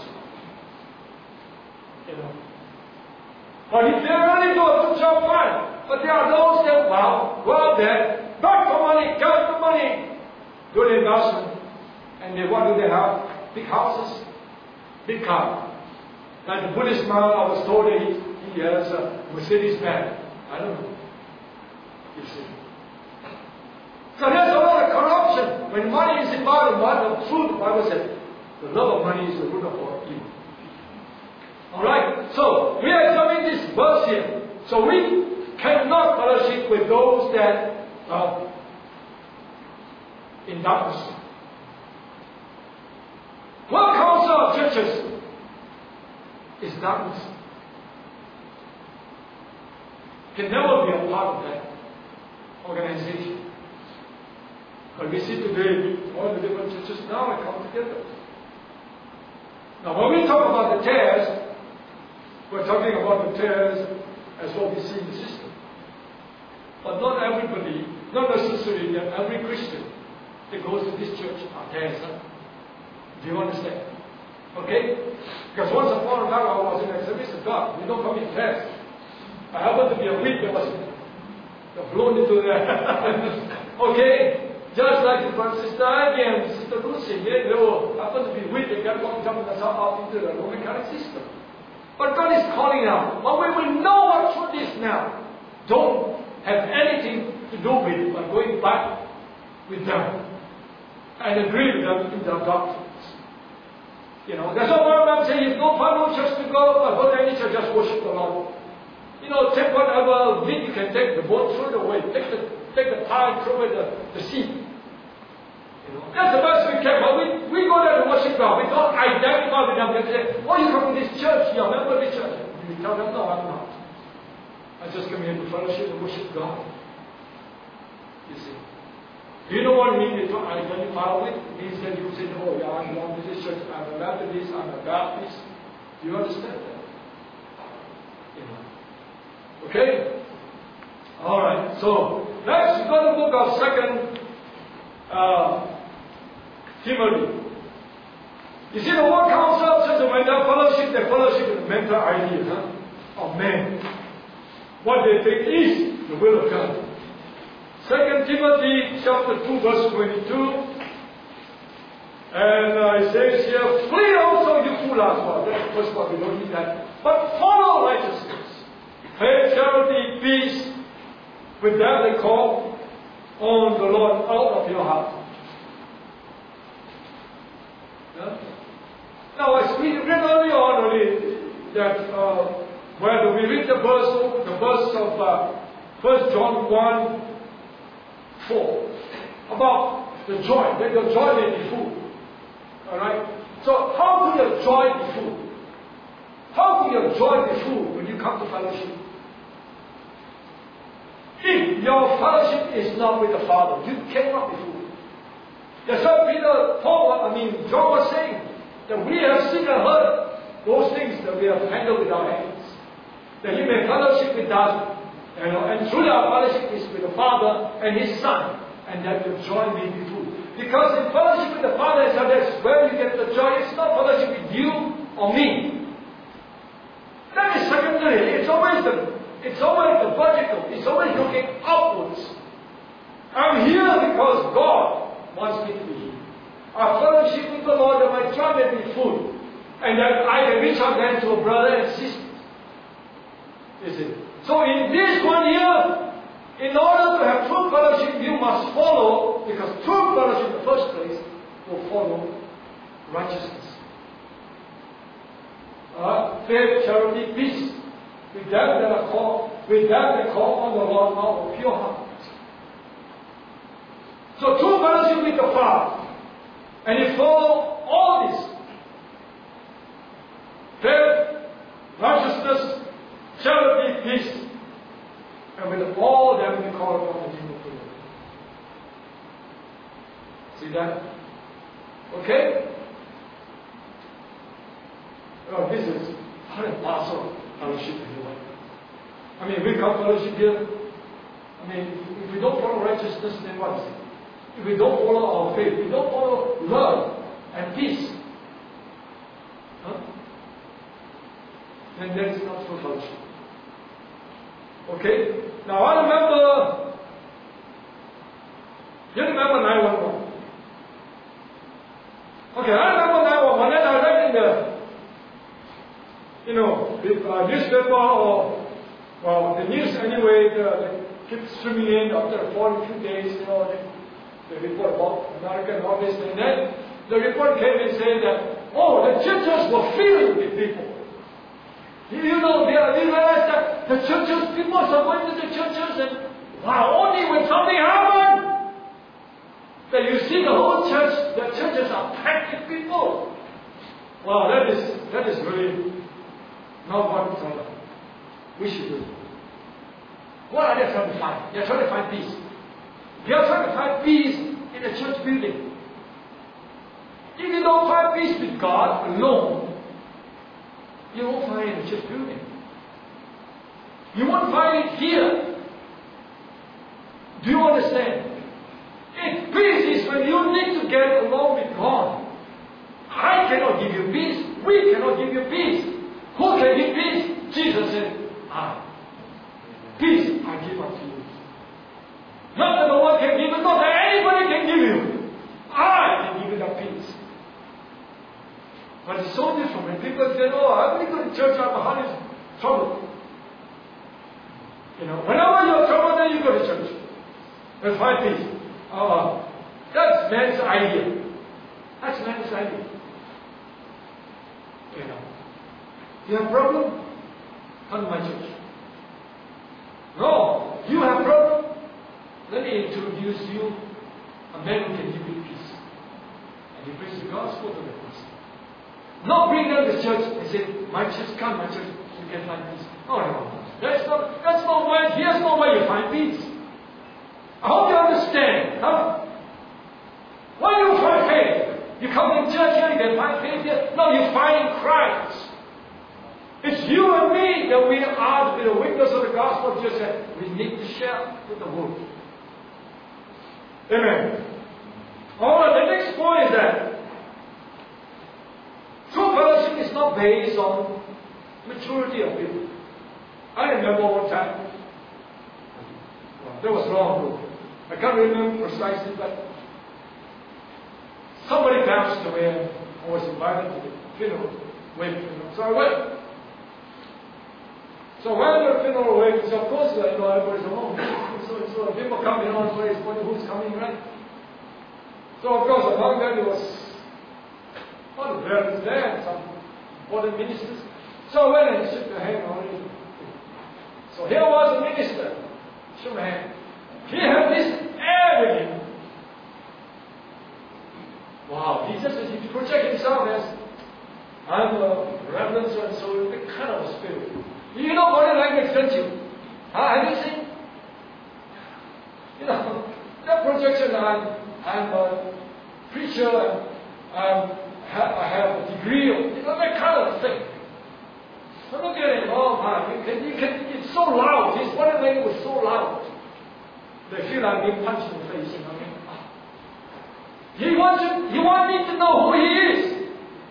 [SPEAKER 1] But if they really do a good job, fine. But there are those that, go out there, beg for money, get the money, do the investment. And what do they have? Big houses, big car. Like the Buddhist man, I was told that he has a Mercedes Benz. I don't know. You see. So there's a lot of corruption. When money is involved, the fruit, the Bible says, the love of money is the root of all evil. Alright, so we are examining this verse here. So we cannot fellowship with those that are in darkness. One council of churches is darkness. Can never be a part of that organization. But we see today all the different churches now are come together. Now when we talk about the tares, we're talking about the tares as what we see in the system. But not everybody, not necessarily that every Christian that goes to this church are tares. Huh? Do you understand? Okay? Because once upon a time I was in the service of God. We don't come in tares. I happened to be a wheat that was blown into the okay? Just like Sister Ivy and Sister Lucy, they happened to be wheat that got jumping us out into the Roman Catholic system. But God is calling out. But when we know what truth is now, don't have anything to do with it, but going back with them and agree with them in their doctrines. You know, that's why I'm saying if no find no church to go, but go to any church, just worship the Lord. You know, take whatever meat you can take, the bone, throw it away. Take the pie, throw away the seed. You know, that's the best we can. But we go there to worship God. We don't identify with them. They say, oh, you come to this church, you're a member of this church. You tell them, no, I'm not. I just come here to fellowship and worship God. You see. Do you know what it means to identify with? It means that you say, oh, yeah, I belong to this church, I'm a Methodist, I'm a Baptist. Do you understand that? You know. Okay? Alright, so next we go to the book of 2 Timothy. You see, the word counsel says that when they fellowship with the mental idea of men. What they think is the will of God. 2 Timothy chapter 2 verse 22. And it says here, flee also you fools. Well, that's the first part, we don't need that. But follow righteousness. Faith, charity, peace, with that they call on the Lord out of your heart. Yeah? Now, as we read earlier on that where we read the verse of 1 John 1:4 about the joy, that your joy may be full. Alright? So, how can your joy be full? How can your joy be full when you come to fellowship? If your fellowship is not with the Father, you cannot be full. That's why John was saying that we have seen and heard those things that we have handled with our hands. That you may fellowship with us, and truly our fellowship is with the Father and His Son, and that your joy may be full. Because in fellowship with the Father and Son, that's where you get the joy. It's not fellowship with you or me. That is secondary. It's always the vertical. It's always looking upwards. I'm here because God wants me to be here. Our fellowship with the Lord, that my joy may be full, and that I can reach out then to a brother and sister. Is it? So in this 1 year, in order to have true fellowship, you must follow, because true fellowship in the first place will follow righteousness. Faith, charity, peace. With them they call on the Lord out of pure heart. So true fellowship with the Father, and you follow all this: faith, righteousness, charity, peace, and with all them we call upon the name of the Lord. See that? Okay? Well, this is part and parcel of fellowship anyway. I mean, we come fellowship here. I mean, if we don't follow righteousness, then what is it? If we don't follow our faith, we don't follow love and peace, then that is not true fellowship. Okay? Now I remember, you remember 911? Okay, I remember 911, and I read in the newspaper or, well, the news anyway, they keep streaming in after 42 days, the report about America and all this, and then the report came and said that, oh, the churches were filled with people. You know, you realize that the churches, people are going to the churches and, wow, only when something happens, that you see the whole church, the churches are packed with people. Wow, that is really not what we should do. What are they trying to find? They are trying to find peace. They are trying to find peace in a church building. If you don't find peace with God alone, you won't find it in a church building. You won't find it here. Do you understand? If peace is when you need to get along with God. I cannot give you peace. We cannot give you peace. Who can give peace? Jesus said, I. Peace I give unto you. Not that no one can give it, not that anybody can give you. I can give you that peace. But it's so different when people say, oh, I only go to church, I'm having trouble. You know, whenever you're trouble, then you go to church. And find peace. That's man's idea. That's man's idea. You know. You have a problem? Come to my church. No, you have a problem? Let me introduce you a man who can give you peace. And you preach the gospel to the person. Not bring them to church and say, my church, come my church, you can find peace. Oh no. That's not where, here's not where you find peace. I hope you understand. Huh? Why do you find faith? You come in church here, you can find faith here. No, you find in Christ. It's you and me that we are to be the witness of the gospel. Just that we need to share with the world. Amen. Alright, the next point is that true fellowship is not based on maturity of people. I remember one time, that was long ago. I can't remember precisely, but somebody passed away and I was invited to the funeral wake. So I went. So when the funeral wake, so of course, everybody's alone. So people come in all ways, who's coming, right? So of course, among them there was all the parents there and some important ministers. So I went and shook the hand already. So here was a minister, shook my hand. He had this everything. Wow, he projected himself as, I'm a reverend and so the kind of a spirit. You know body language, don't you? Have you seen? You know, that projection, I'm a preacher, I have a degree of, that kind of thing. So look at it, it's so loud, his body language was so loud. They feel like being punched in the face, you know what I mean? He wants me to know who he is.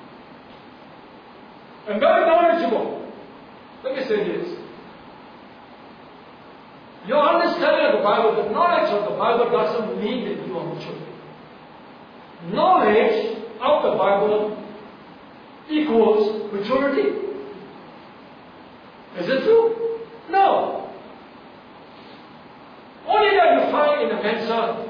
[SPEAKER 1] And very knowledgeable. Let me say this. Your understanding of the Bible, the knowledge of the Bible doesn't mean that you are mature. Knowledge of the Bible equals maturity. Is it true? No. Only that you find in the Mensa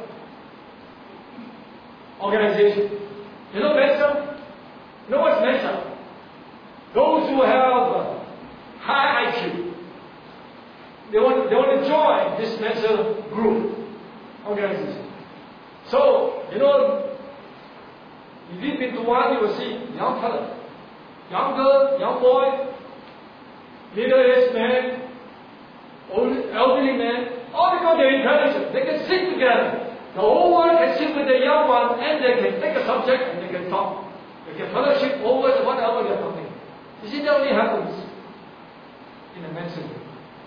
[SPEAKER 1] organization. You know Mensa? You know what's Mensa? Those who have high IQ. They want to join this Mensa group organization. So, if you've been to one, you will see young fellow, young girl, young boy, middle-aged man, elderly man, all because they're intelligent. They can sit together. The old one can sit with the young one and they can take a subject and they can talk. They can fellowship over whatever they're talking. You see, that only happens in a men's group.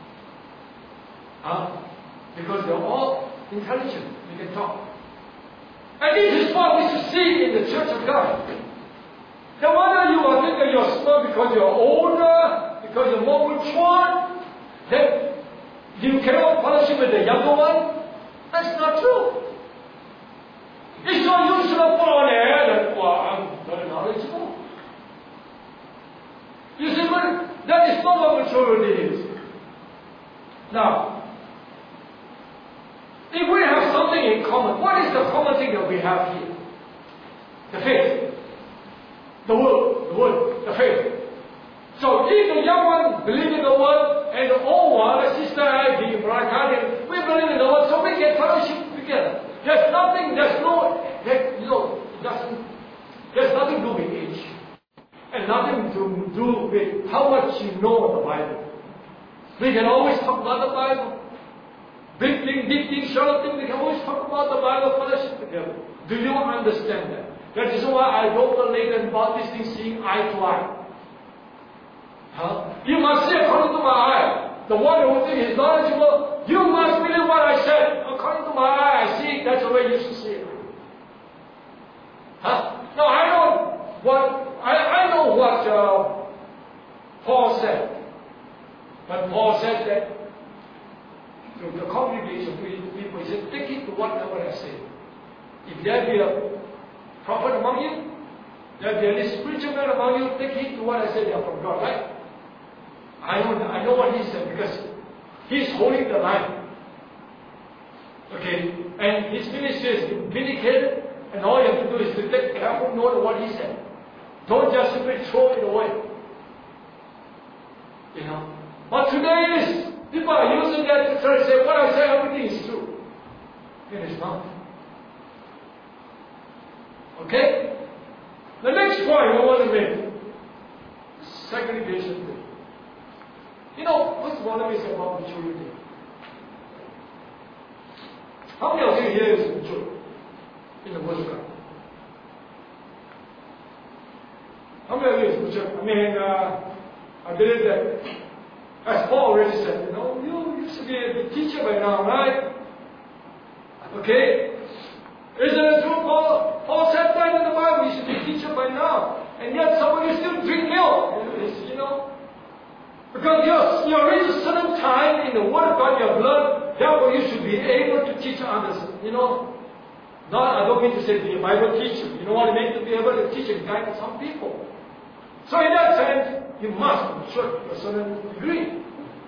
[SPEAKER 1] Because they're all intelligent. They can talk. And this is what we should see in the church of God. No whether you are thinking you're smart because you're older, because you're more mature, then you cannot fellowship with the younger one. That's not true. It's not you should have put on air that, well, I'm very knowledgeable. You see, but that is not what maturity is. Now, if we have something in common, what is the common thing that we have here? The faith. The word, the faith. So So if the young one believe in the word, and the old one, the sister Ivy, Brother Guardian, we believe in the word, so we can fellowship together. There's nothing to do with age. And nothing to do with how much you know of the Bible. We can always talk about the Bible. Big thing, short thing, we can always talk about the Bible, fellowship together. Do you understand that? That is why I don't believe in about these things seeing eye to eye. Huh? You must see according to my eye. The one who thinks is knowledgeable, you must believe what I said. According to my eye, I see it. That's the way you should see it. Huh? No, I know what Paul said. But Paul said that to the congregation, people, he said, take it to whatever I say. If there be a prophet among you, there be any spiritual man among you, take heed to what I say, they are from God, right? I know what he said because he's holding the line. Okay? And his ministry is vindicated, and all you have to do is to take careful note of what he said. Don't just simply throw it away. You know? But today people are using that to try to say, what I say, everything is true. It is not. Okay? The next point I want to make is segregation. You know, what's one of is about maturity? How many of you here is mature in the Word of God? How many of you is mature? I mean, I believe that, as Paul already said, you used to be a teacher by now, right? Okay? Isn't it true? Paul said that in the Bible, you should be a teacher by now. And yet some of you still drink milk. Because you're in a certain time in the Word of God, you have learned, therefore you should be able to teach others. I don't mean to say be a Bible teacher. You know what I mean? To be able to teach and guide some people. So in that sense, you must mature to a certain degree.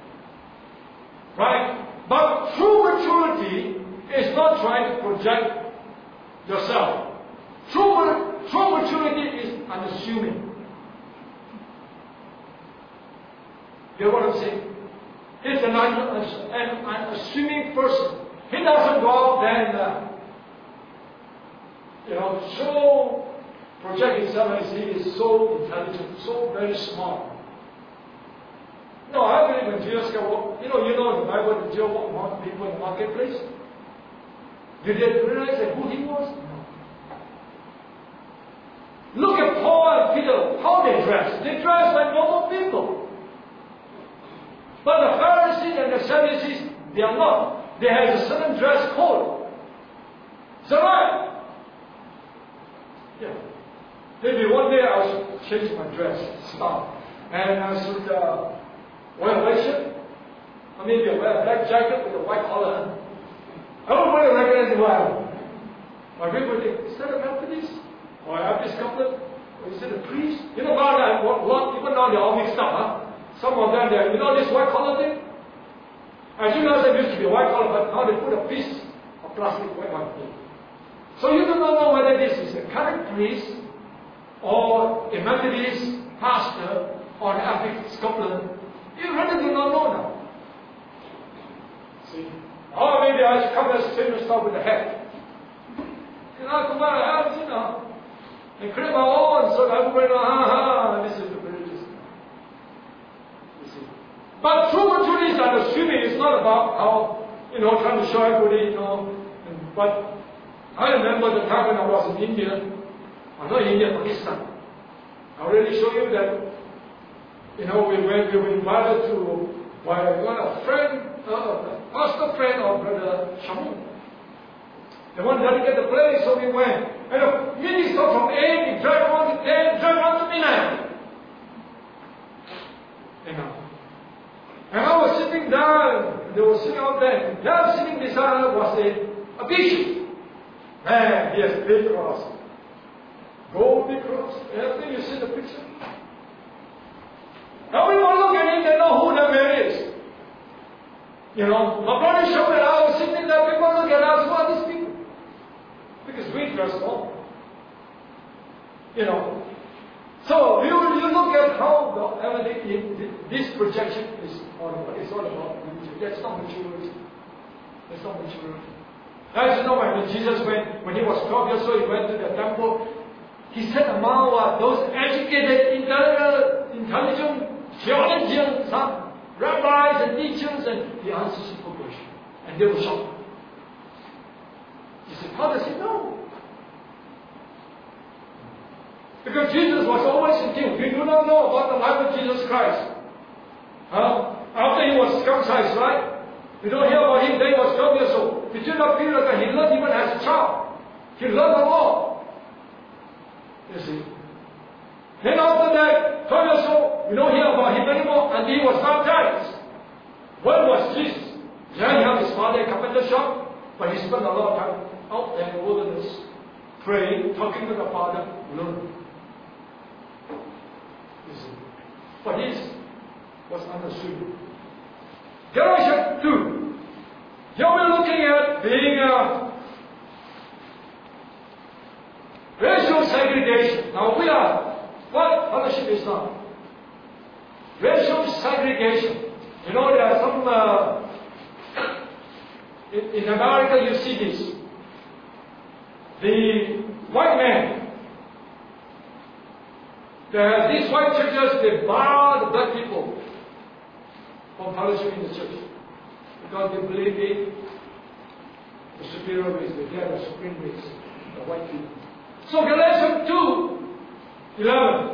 [SPEAKER 1] Right? But true maturity is not trying to project yourself. True maturity is unassuming. You know what I'm saying? It's an unassuming person. He doesn't go out and, so project himself as he is so intelligent, so very smart. No, I believe when Jesus walked, in the Bible, that Jesus walked among people in the marketplace. Did they realize that who he was? No. Look at Paul and Peter, how they dress. They dress like normal people. But the Pharisees and the Sadducees, they are not. They have a certain dress code. Is that right? Yeah. Maybe one day I should change my dress style. And I should wear a white shirt. Or maybe wear a black jacket with a white collar. Everybody recognizes who I am. My people think, is that a Methodist? Or a Baptist couple? Or is it a priest? Even now they're all mixed up, huh? Some of them, this white collar thing? As you know, they used to be a white collar, but now they put a piece of plastic white on it. So you do not know whether this is a Catholic priest, or a Methodist pastor, or an Baptist couple. You really do not know now. See? Or maybe I should come as famous stuff with the hat. Come on, and create my own, so everybody knows, this is the religious. You see. But true maturity is unassuming. It's not about how, trying to show everybody, But I remember the time when I was in India. I'm not in India, Pakistan. I already showed you that, we were invited to by a friend, pastor friend of Brother Shamu. They wanted to dedicate the place, so we went. And the meeting started from 8, we dragged on to 10, dragged on to midnight. And I was sitting down, they were sitting out there, and there sitting beside us was a bishop. Man, he has a big cross. Gold big cross. Everything, you see the picture? Everyone look at him, they know who that man is. My brother showed that I was sitting there, people look at us, who are these people? Because we dress well. So you look at how everything this projection is all about religion. That's not maturity. That's not maturity. As you know, when Jesus when he was 12 years old, he went to the temple. He sat among those educated, intelligent theologians, rabbis and teachers, and he answered simple questions. And they were shocked. He said, how does he know? Because Jesus was always in tune. We do not know about the life of Jesus Christ. After he was circumcised, right? We don't hear about him, then he was 12 years old. Between that period, he learned even as a child. He learned the law. You see. Then after that, 12 years old, we don't hear about him anymore, and he was baptized. Where was Jesus? Yeah, he had his father a carpenter shop, but he spent a lot of time out there in the wilderness, praying, talking to the Father, learning. You see. But his was understood. Galatians 2. Here we're looking at being racial segregation. Now we are, what fellowship is now? Racial segregation. You know, there are some, in America you see this. The white man, these white churches, they bar the black people from fellowship in the church because they believe in the superior race, they are the supreme race, the white people. So Galatians 2:11.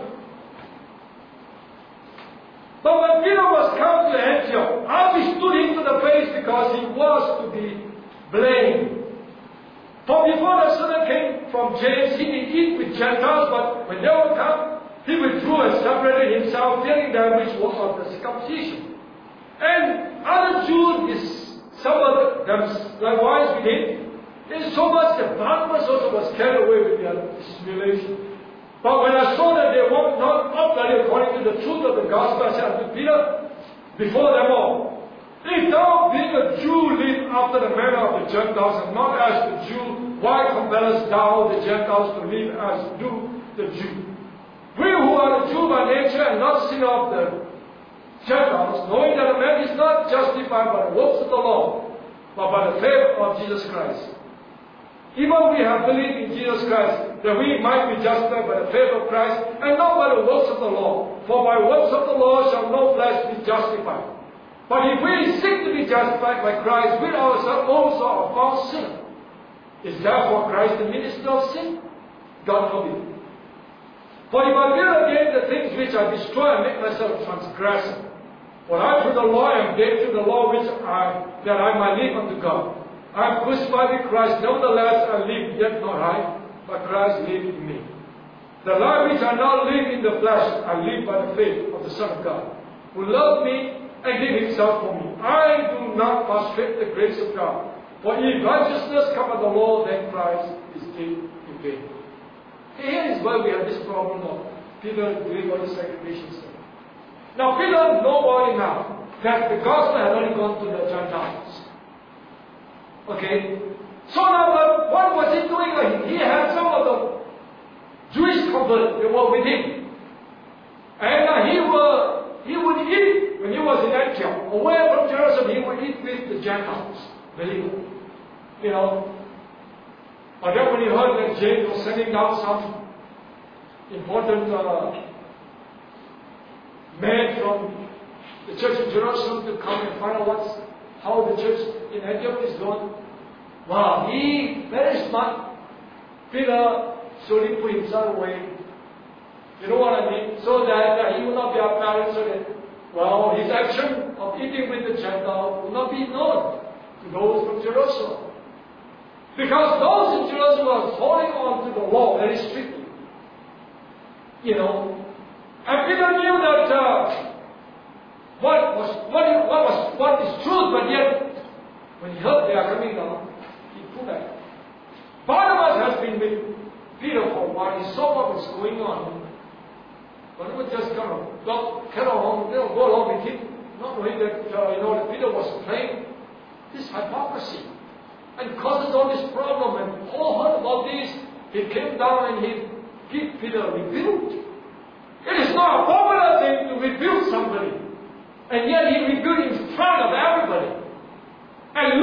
[SPEAKER 1] But when Peter was come to Antioch, I withstood him to the face because he was to be blamed. For before the servant came from James, he did eat with Gentiles, but when they were come, he withdrew and separated himself, fearing them which were of the circumcision. And other Jews suffered them likewise with him, insomuch that Barnabas also was carried away with their dissimulation. But when I saw that they walked not uprightly according to the truth of the gospel, I said unto Peter, before them all, if thou being a Jew live after the manner of the Gentiles, and not as the Jew, why compellest thou the Gentiles to live as do the Jew? We who are the Jew by nature and not sin of the Gentiles, knowing that a man is not justified by the works of the law, but by the faith of Jesus Christ. Even we have believed in Jesus Christ, that we might be justified by the faith of Christ, and not by the works of the law. For by works of the law shall no flesh be justified. But if we seek to be justified by Christ, we ourselves also are found sinner. Is therefore Christ the minister of sin? God forbid. For if I will again the things which I destroy and make myself transgressor, for I through the law am dead to the law that I might live unto God. I am crucified with Christ, nevertheless I live, yet not I, but Christ lives in me. The life which I now live in the flesh, I live by the faith of the Son of God, who loved me and gave himself for me. I do not frustrate the grace of God. For if righteousness come of the law, then Christ is dead in vain. Here is where we have this problem of Peter doing all the segregation stuff. Now Peter knows well enough that the gospel had only gone to the Gentiles. Okay? So now what was he doing? He had some of the Jewish converts that were with him. And he would eat, when he was in Antioch, away from Jerusalem, he would eat with the Gentiles. Believers. You know. But then when he heard that James was sending down some important men from the church in Jerusalem to come and find out how the church in Antioch is going. Wow, he very smart. Peter slowly put himself away. You know what I mean? So that he will not be apparent, so that, well, his action of eating with the Gentiles will not be known to those from Jerusalem. Because those in Jerusalem were holding on to the law very strictly. You know. And Peter knew that what is truth, but yet when he heard they are coming down, he pulled back. Barnabas has been with Peter for a while. He saw what was going on. But he would just kind of go along with him, not knowing that that Peter was playing this hypocrisy and causes all this problem. And Paul heard about this. He came down and he gave Peter a rebuke. It is not a popular thing to rebuke someone.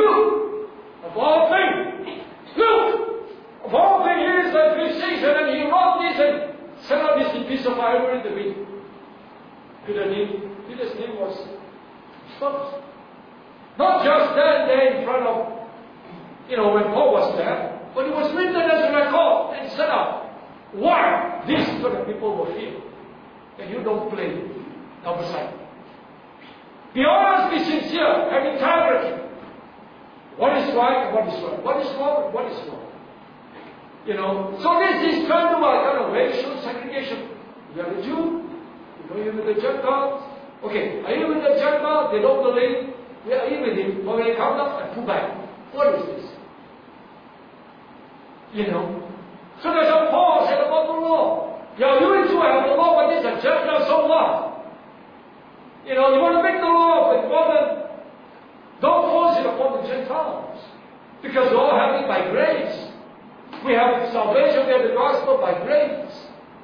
[SPEAKER 1] Luke, of all things, Luke, of all things, he is the physician, and he wrote this and sent out this epistle for everyone to read. Peter's name was spoken. Not just there in front of, when Paul was there, but it was written as a record and set up. Why? This is what the people will feel. And you don't play double side. Be honest, be sincere, have integrity. What is right and what is wrong? What is wrong and what is wrong? So this is turned to a kind of racial segregation. You are a Jew, you're with the Gentiles. Okay, are you with the Gentiles? They don't believe. We are in with him. But when they come up and pull back. What is this? So that's what Paul said about the law. Yeah, you two have the law, but it's a Gentile, so what? You want to make the law important. Don't force it upon the Gentiles. Because we all have it by grace. We have salvation, we have the gospel by grace.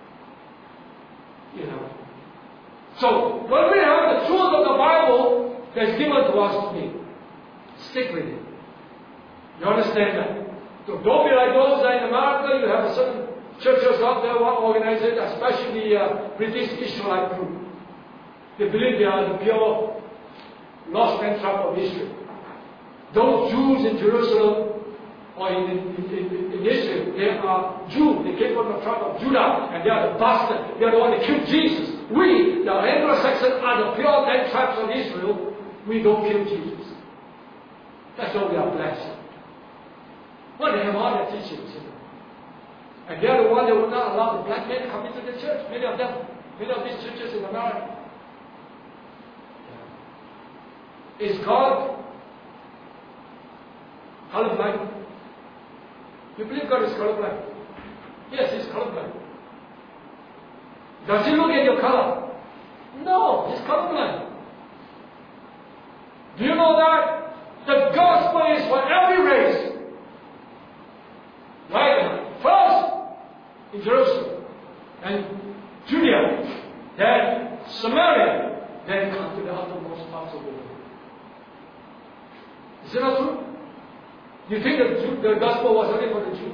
[SPEAKER 1] So, when we have the truth of the Bible that's given to us to be, stick with it. You understand that? So don't be like those that in America, you have certain churches out there, one organization, especially the British Israelite group. They believe they are the pure lost man tribe of Israel. Those Jews in Jerusalem or in Israel, they are Jews. They came from the tribe of Judah, and they are the bastard. They are the one that killed Jesus. We, the Anglo-Saxons, are the pure 10 tribes of Israel. We don't kill Jesus. That's why we are blessed. Well, they have all their teachings. And they are the ones that will not allow the black men to come into the church. Many of them, many of these churches in America. Is God colorblind? You believe God is colorblind? Yes, He's colorblind. Does He look at your color? No, He's colorblind. Do you know that? The gospel is for every race. Right? First in Jerusalem, and Judea, then Samaria, then come to the uttermost parts of the world. Is it not true? You think the gospel was only for the Jew?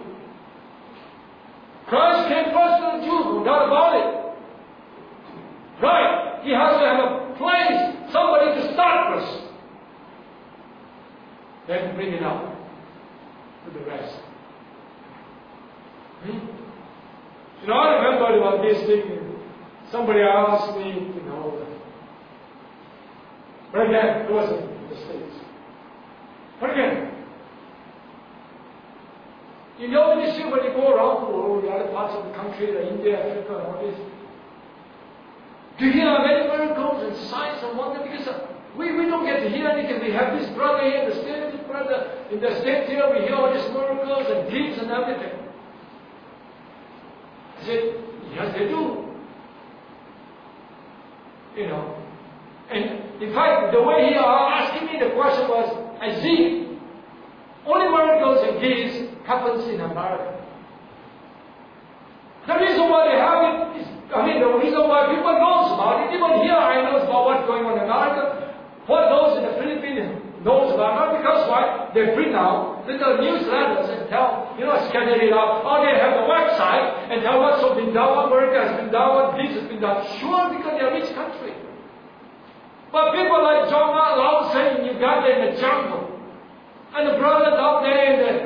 [SPEAKER 1] Christ came first to the Jew, no doubt about it. Right? He has to have a place, somebody to start first. Then bring it up to the rest. I remember about this thing. Somebody asked me, but again, it wasn't in the States. But again, when you go around the world, the other parts of the country, like India, Africa, and all this, do you hear many miracles and signs and wonder? Because we don't get to hear anything. We have this brother here in the States, this brother in the States here, we hear all these miracles and gifts and everything. I said, yes, they do. And in fact, the way he asking me the question was, I see, only miracles and gifts happens in America. The reason why they have it is, the reason why people knows about it, even here I know about what's going on in America. What those in the Philippines knows about, not because why they bring out little newsletters and tell, scatter it out, or they have a website and tell what's been done, what America has been done, what this has been done. Sure, because they're a rich country. But people like John Lao saying you got them in the jungle, and the brothers out there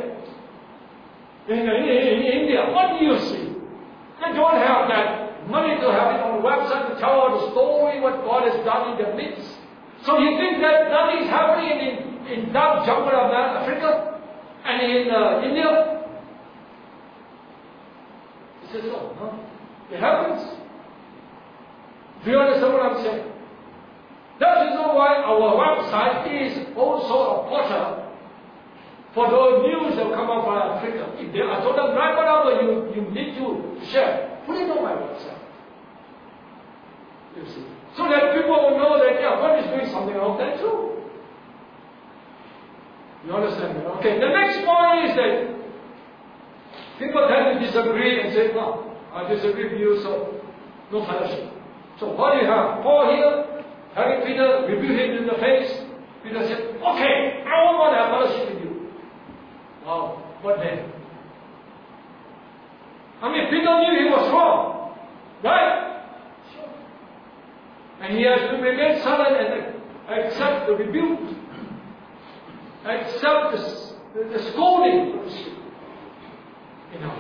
[SPEAKER 1] in India, what do you see? They don't have that money to have it on the website to tell all the story, what God has done in their midst. So you think that nothing is happening in that jungle of Africa and in India? He says, oh, no. It happens. Do you understand what I'm saying? That is why our website is also a portal for those news that come out from Africa. I told them, right whatever you need to share, put it on my website. You see. So that people will know that, God is doing something out there too. You understand that? Okay, the next point is that people tend to disagree and say, no, I disagree with you, so no fellowship. So what do you have? Paul here, having Peter rebuke him in the face, Peter said, okay, I won't want to have fellowship with you. Wow, what then? I mean, Peter knew he was wrong. Right? Sure. And he has to remain silent and accept the rebuke. Accept the scolding. You know.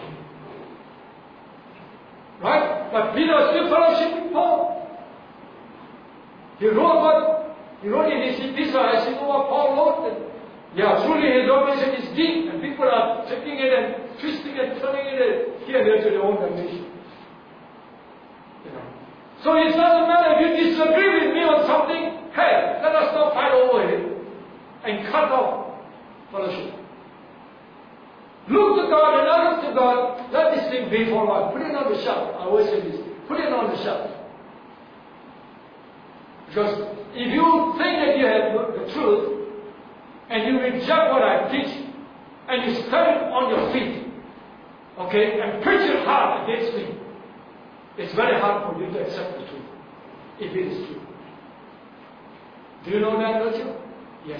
[SPEAKER 1] Right? But Peter was still fellowshipping Paul. He wrote in his epistle, as you know what Paul wrote, that, yeah, truly his revelation is deep, and people are taking it and twisting and turning it here and there to their own damnation. You know. So it doesn't matter if you disagree with me on something, hey, let us not fight over it and cut off fellowship. Look to God and I look to God. Let this thing be for a while. Put it on the shelf. I always say this. Put it on the shelf. Because if you think that you have the truth and you reject what I teach and you stand on your feet, okay, and preach it hard against me, it's very hard for you to accept the truth if it is true. Do you know that, don't you? Yes.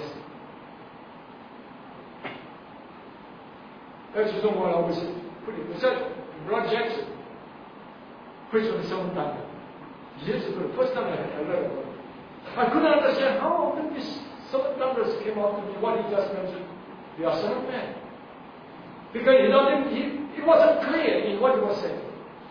[SPEAKER 1] That's the reason why I always put it. It said, Ron Jackson preached on the Seventh Thunder. Years ago, the first time I read about it. I couldn't understand how often these Seven Thunders came out to me, what he just mentioned. They are Son of Man. Because it wasn't clear in what he was saying.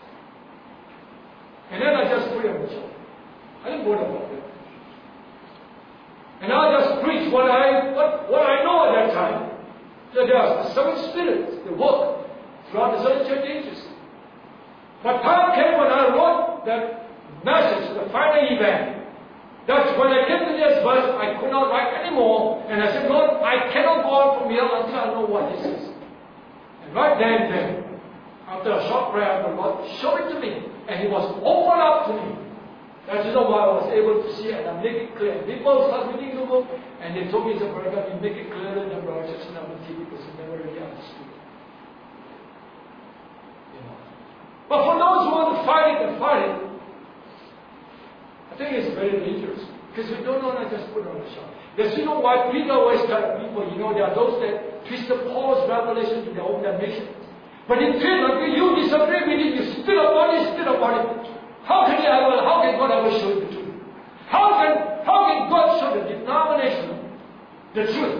[SPEAKER 1] And then I just put it on the shelf. I didn't bother about it. And I just preached what I know at that time. So there are the seven spirits, the work throughout the seven church ages. But time came when I wrote that message, the final event. That's when I came to this verse, I could not write anymore. And I said, Lord, I cannot go on from here until I know what this is. And right then, after a short prayer, the Lord showed it to me. And He was opened up to me. That's the reason why I was able to see it and make it clear. People start reading the book and they told me, it's a brother, you make it clearer than Brother Jackson Abati because he never really understood. You know. But for those who want to fight it and fight it, I think it's very dangerous. Because we don't want to just put it on the shelf. Because you know why Peter always tells people, you know, there are those that twist Paul's revelation to their own damnation. But in Peter, you disagree with it, you spit upon it. How can God ever show you the truth? How can God show the denomination the truth?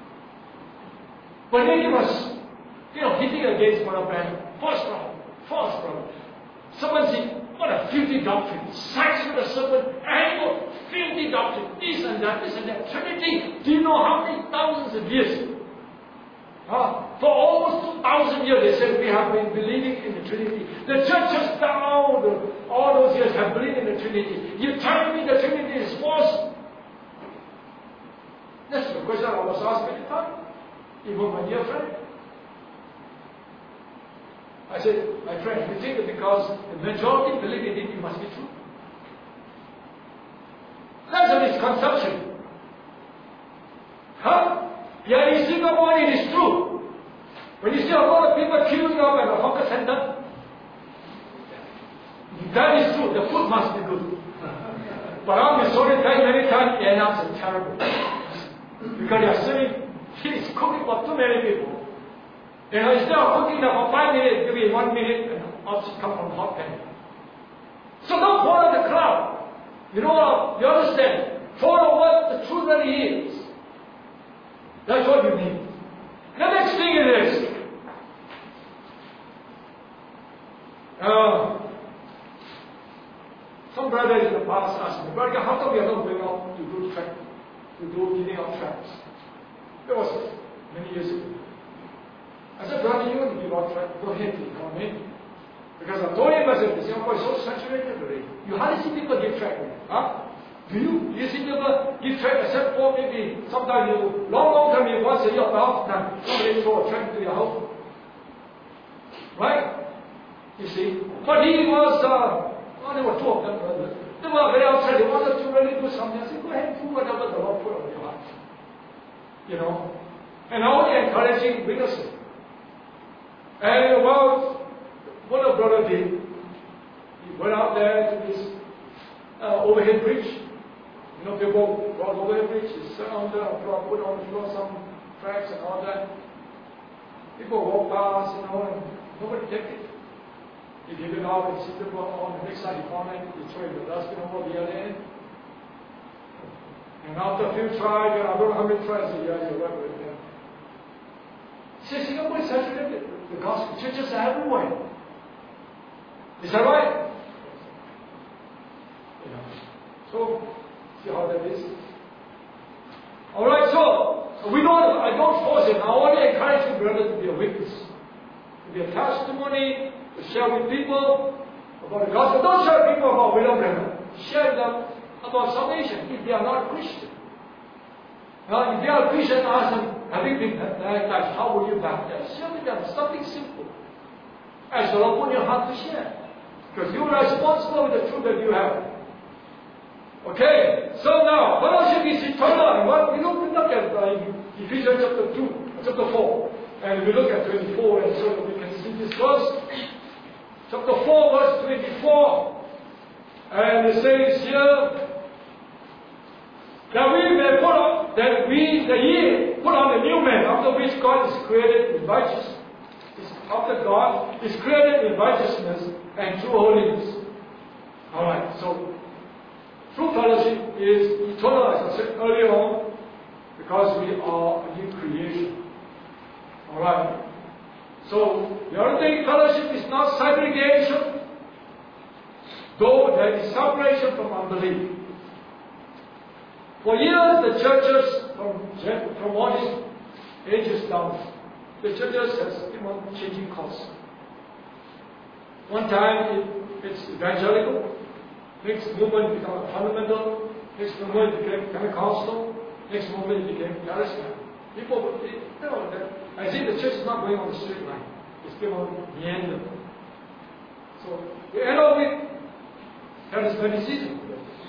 [SPEAKER 1] But then he was, hitting against one of them. False prophet. Someone said, what a filthy doctrine. Sex with a serpent, animal, filthy doctrine. This and that. Trinity. Do you know how many thousands of years? For almost 2,000 years, they said we have been believing in the Trinity. The churches down all those years have believed in the Trinity. You tell me the Trinity is false? That's the question I was asked many times, even my dear friend. I said, my friend, you think that because the majority believe in it, it must be true? That's a misconception. Yeah, in Singapore it is true. When you see a lot of people queuing up at a hawker center, that is true. The food must be good. But I've been sorry many times, it ends up terrible. Because they are serving, he's cooking for too many people. Instead of cooking them for 5 minutes, maybe 1 minute, and out come from hot pan. So don't follow the crowd. You know what? You understand? Follow what the truth really is. That's what you need. The next thing is, some brothers in the past asked me, brother, how come we are not going out to do giving out tracts? That was many years ago. I said, brother, you want to give out tracts? Go ahead, come in. Because I told him, I said, Singapore is so saturated already. You hardly see people give tracts. Huh? Do you? You see people give tract except for maybe sometimes long time you once a year about time somebody throw a tract to your house. Right? You see? But he was there were two of them brothers. They were very outside, they wanted to really do something. I said, go ahead, do whatever the Lord put on your heart. You know? And only encouraging witnessing. And what a brother did, he went out there to this overhead bridge. You know, people go over the bridge, they sit on the floor, put on the floor some tracks and all that. People walk past, you know, and nobody takes it. You give it out and see people on the next side of the corner, you throw it in the dustbin over the other end. And after a few tries, I don't know how many tries a year you work with them. See, Singapore is saturated with the gospel. Churches are everywhere. Is that right? You know. So, see how that is? Alright, so I don't force it. I only encourage you, brother, to be a witness. To be a testimony, to share with people about the gospel. Don't share with people about William Branham. Share them about salvation if they are not Christian. Now, if they are Christian, ask them, have you been baptized? How will you baptize? Share with them something simple. As the Lord put in your heart to share. Because you are responsible with the truth that you have. Okay, so now, fellowship is eternal. And what we look at Ephesians chapter 4. And we look at 24, and so we can see this verse. Chapter 4, verse 24. And it says here, that ye put on the new man, after which God is created in righteousness. After God is created in righteousness and true holiness. Alright, so true fellowship is eternal, as I said earlier on, because we are a new creation. Alright. So the other thing, fellowship is not segregation, though there is separation from unbelief. For years, the churches, from all these ages down, the churches has changing course. One time it's evangelical, next movement became fundamental, next movement became Pentecostal, next movement became charismatic. People, I think the church is not going on the straight line. It's going on the end. So we end up with charismaticism.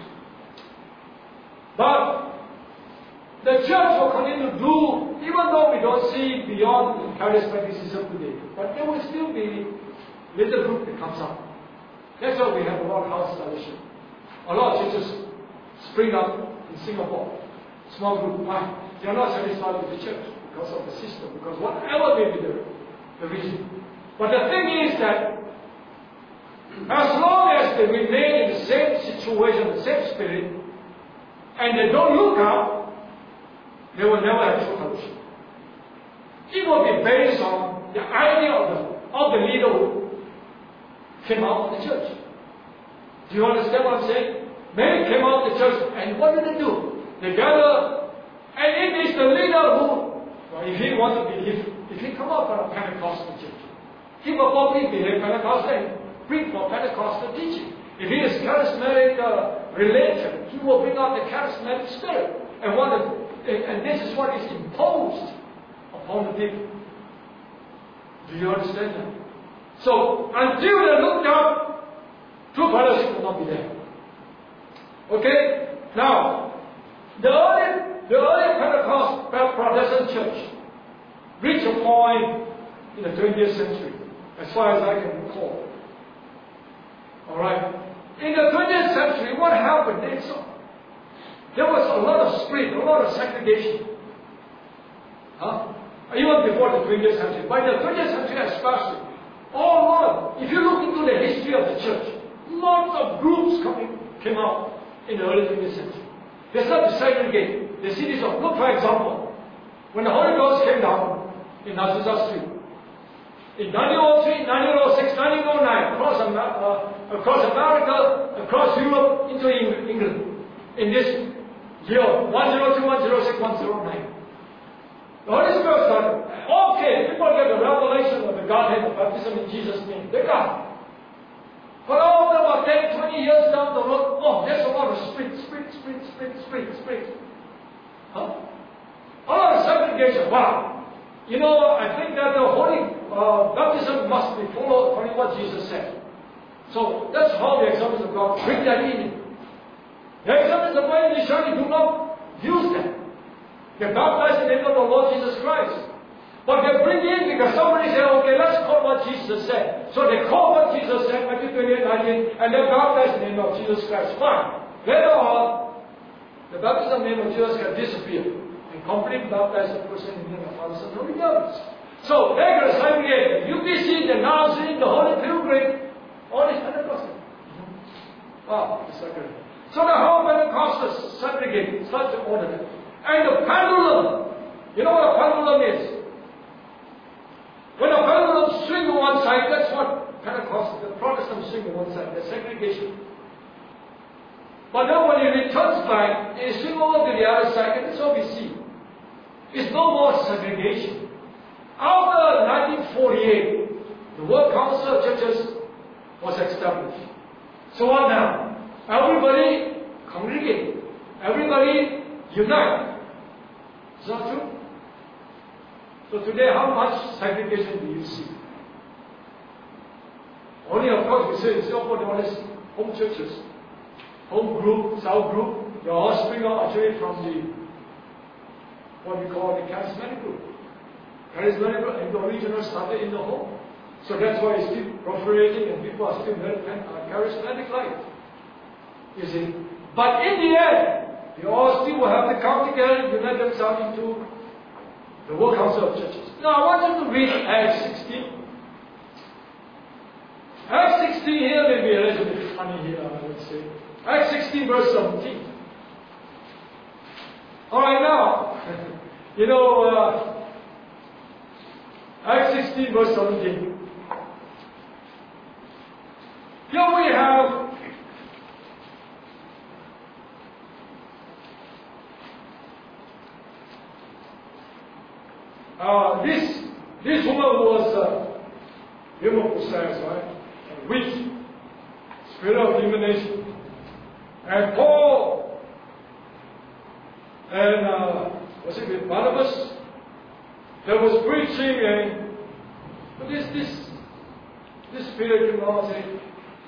[SPEAKER 1] But the church will continue to do, even though we don't see beyond charismaticism today. But there will still be little group that comes up. That's why we have a lot of house fellowship. A lot of churches spring up in Singapore. Small group. Why? They are not satisfied with the church because of the system, because whatever may be the reason. But the thing is that as long as they remain in the same situation, the same spirit, and they don't look up, they will never have true fellowship. It will be based on the idea of the leader who came out of the church. Do you understand what I'm saying? Many came out of the church, and what do? They gather, and it is the leader who, well, if he wants to believe, if he come out from a Pentecostal church, he will probably be a Pentecostal and bring for Pentecostal teaching. If he is charismatic religion, he will bring out the charismatic spirit. And this is what is imposed upon the people. Do you understand that? So, until they look up, true fellowship will not be there. Okay? Now, the early Pentecost Protestant church reached a point in the 20th century, as far as I can recall. Alright? In the 20th century, what happened? There was a lot of split, a lot of segregation. Even before the 20th century. By the 20th century especially, if you look into the history of the church, lots of groups came out in the early 20th century. They started to segregate the cities of, look for example, when the Holy Ghost came down in Azusa Street, in 1903, 1906, 1909, across America, across Europe, into England, in this year, 102, 106, 109. The Holy Spirit started, okay, people get the revelation of the Godhead of baptism in Jesus' name. They got it. But after about 10, 20 years down the road, there's a lot of split. A lot of segregation. Wow. I think that the holy baptism must be followed according to what Jesus said. So that's how the Assemblies of God bring that in. The Assemblies of God initially do not use that. They baptize in the name of the Lord Jesus Christ. But they bring in because somebody said, okay, let's call what Jesus said. So they call what Jesus said, Matthew 28, 19, and they baptize in the name of Jesus Christ. Fine. Later on, the baptism name of Jesus can disappear. And completely baptize the person in the name of Father, Son, and Holy Ghost. So they're going to segregate the UPC, the Nazarene, the Holy Pilgrim, all is Pentecostal. Wow, it's segregated. So the whole Pentecostals segregate, such an order. And the pendulum, you know what a pendulum is? When a pendulum swings on one side, that's what Pentecostal, the Protestants swing on one side, the segregation. But then when it returns back, it swings over to the other side, and that's what we see. It's no more segregation. After 1948, the World Council of Churches was established. So what now? Everybody congregate. Everybody unite. Is that true? So today, how much segregation do you see? Only, of course, we say in Singapore, there are these home churches. Home group, cell group. They all spring out actually from the, what we call the charismatic group. Charismatic group and the original started in the home. So that's why it's still proliferating and people are still very charismatic life. You see. But in the end, they all still will have to come together and unite themselves into the World Council of Churches. Now I want you to read Acts 16. Acts 16 here may be a little bit funny here, I would say. Acts 16 verse 17. Alright now, you know, Acts 16 verse 17. Here we have this woman was demon-possessed, right? A witch, spirit of divination. And Paul and was it with Barnabas? There was preaching, and this spirit came out and said,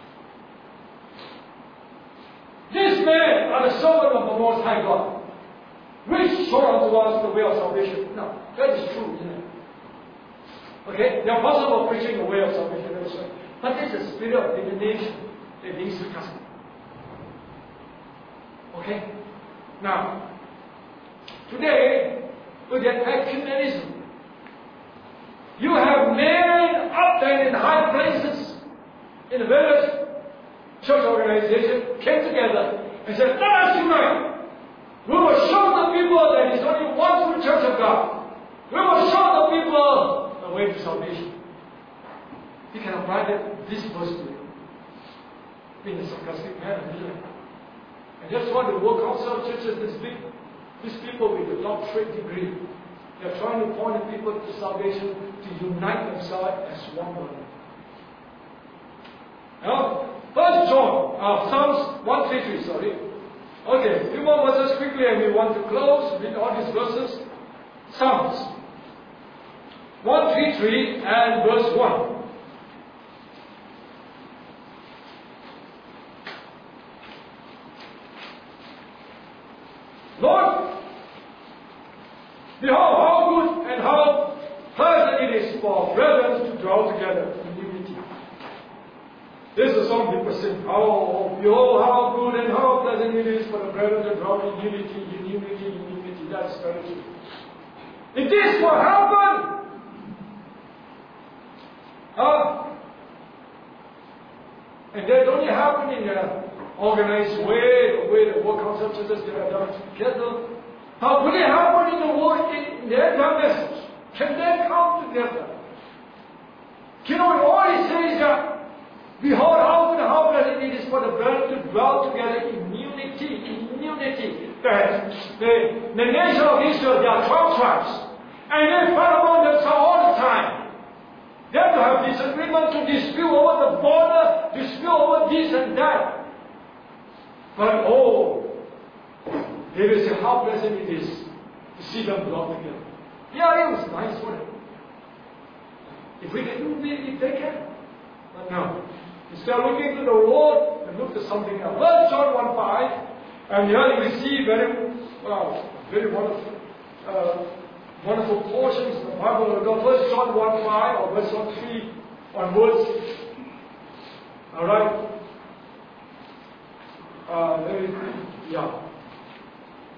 [SPEAKER 1] "These men are the servants of the Most High God, which show unto us the way of salvation." No, that is true, isn't it? Okay, the apostle was preaching the way of salvation, that is right. But this is a spirit of divination that is sarcasm. Okay? Now, today, with that ecumenism, you have men up there in high places in the various church organizations came together and said, "Let us unite. We will show the people that there is only one true church of God. We will show the people the way to salvation." You can apply this verse to it in a sarcastic manner, isn't it? And that's what the World Council of Churches, these people with the doctorate degree, they're trying to point the people to salvation, to unite themselves as one body. Now, First John, Psalms 133, sorry. Okay, a few more verses quickly and we want to close with all these verses. Psalms 133 and verse 1. Lord, behold how good and how pleasant it is for brethren to dwell together in unity. This is some people sing, "Oh, behold how good and how pleasant it is for the brethren to dwell in unity, in unity, in unity." That's very true. If this will happen, and that only happen in an organized way, the way the World Council of Churches are done together. How will it happen in the world, in their message? Can they come together? You know, all it says that, "Behold how good and how pleasant it is for the brethren to dwell together in unity, in unity." The nation of Israel, there are 12 tribes. And they fight among themselves all the time. They have to have disagreement, to dispute over the border, dispute over this and that. But they will say how pleasant it is to see them belong together. Yeah, it was nice, wasn't it? If we can do it, if they can. But no. Instead of looking to the Lord, they look to something else. Well, John 1:5, and here you see very wonderful portions of the Bible. We'll go first John 1:5 or verse 3 onwards. Alright?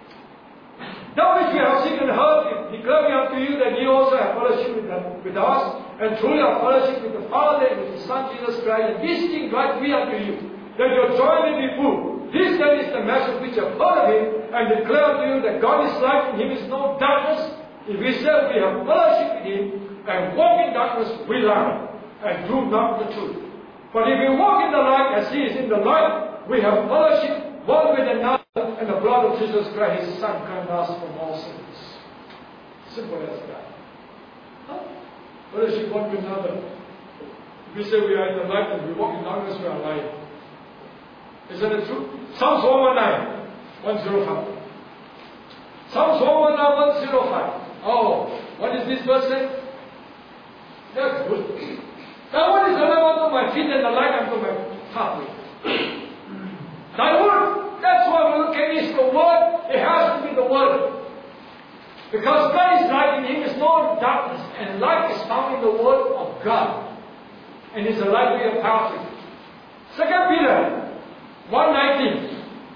[SPEAKER 1] we have seen and heard him, declaring unto you that ye also have fellowship with us, and truly have fellowship with the Father and with His Son Jesus Christ. And these things write we unto you, that your joy may be full. This then is the message which you have heard of Him, and declare unto you that God is light, in Him is no darkness. If we say we have fellowship with Him, and walk in darkness, we lie, and do not the truth. But if we walk in the light as He is in the light, we have fellowship one with another, and the blood of Jesus Christ, His Son, cleanses us from all sins. Simple as that. Huh? Fellowship one with another. If we say we are in the light and we walk in darkness, we are lying. Isn't it true? Psalms 119, 105. Psalms 119, 105. Oh, what is this verse say? That's good. Now what is the lamp unto my feet and the light unto my pathway? Thy word. That's why we look at this. The word, it has to be the word. Because God is light, in Him is no darkness. And light is found in the word of God. And it's a light we are powerful. 2 Peter 1:19. 2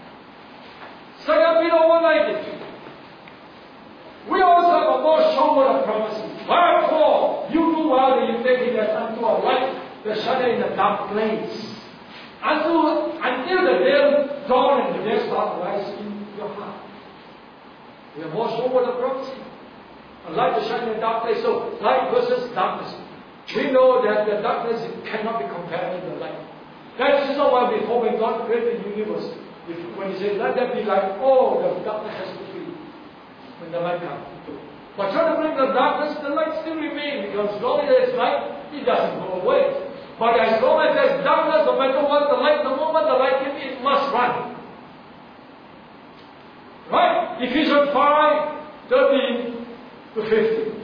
[SPEAKER 1] Peter 1:19. We also have a more sure word of prophecy. Wherefore, you do well that you take it as unto a light that shine in the dark place. Until the day dawn and the day start to rise in your heart. We have more sure word of prophecy. A light that shine in the dark place. So, light versus darkness. We know that the darkness cannot be compared to the light. That is why before when God created the universe, when He said, let there be light, oh, the darkness has to flee when the light comes. But trying to bring the darkness, the light still remains, because as long as there is light, it doesn't go away. But as long as there is darkness, no matter what the light, the moment the light comes, it must run. Right? Ephesians 5:13 to 15.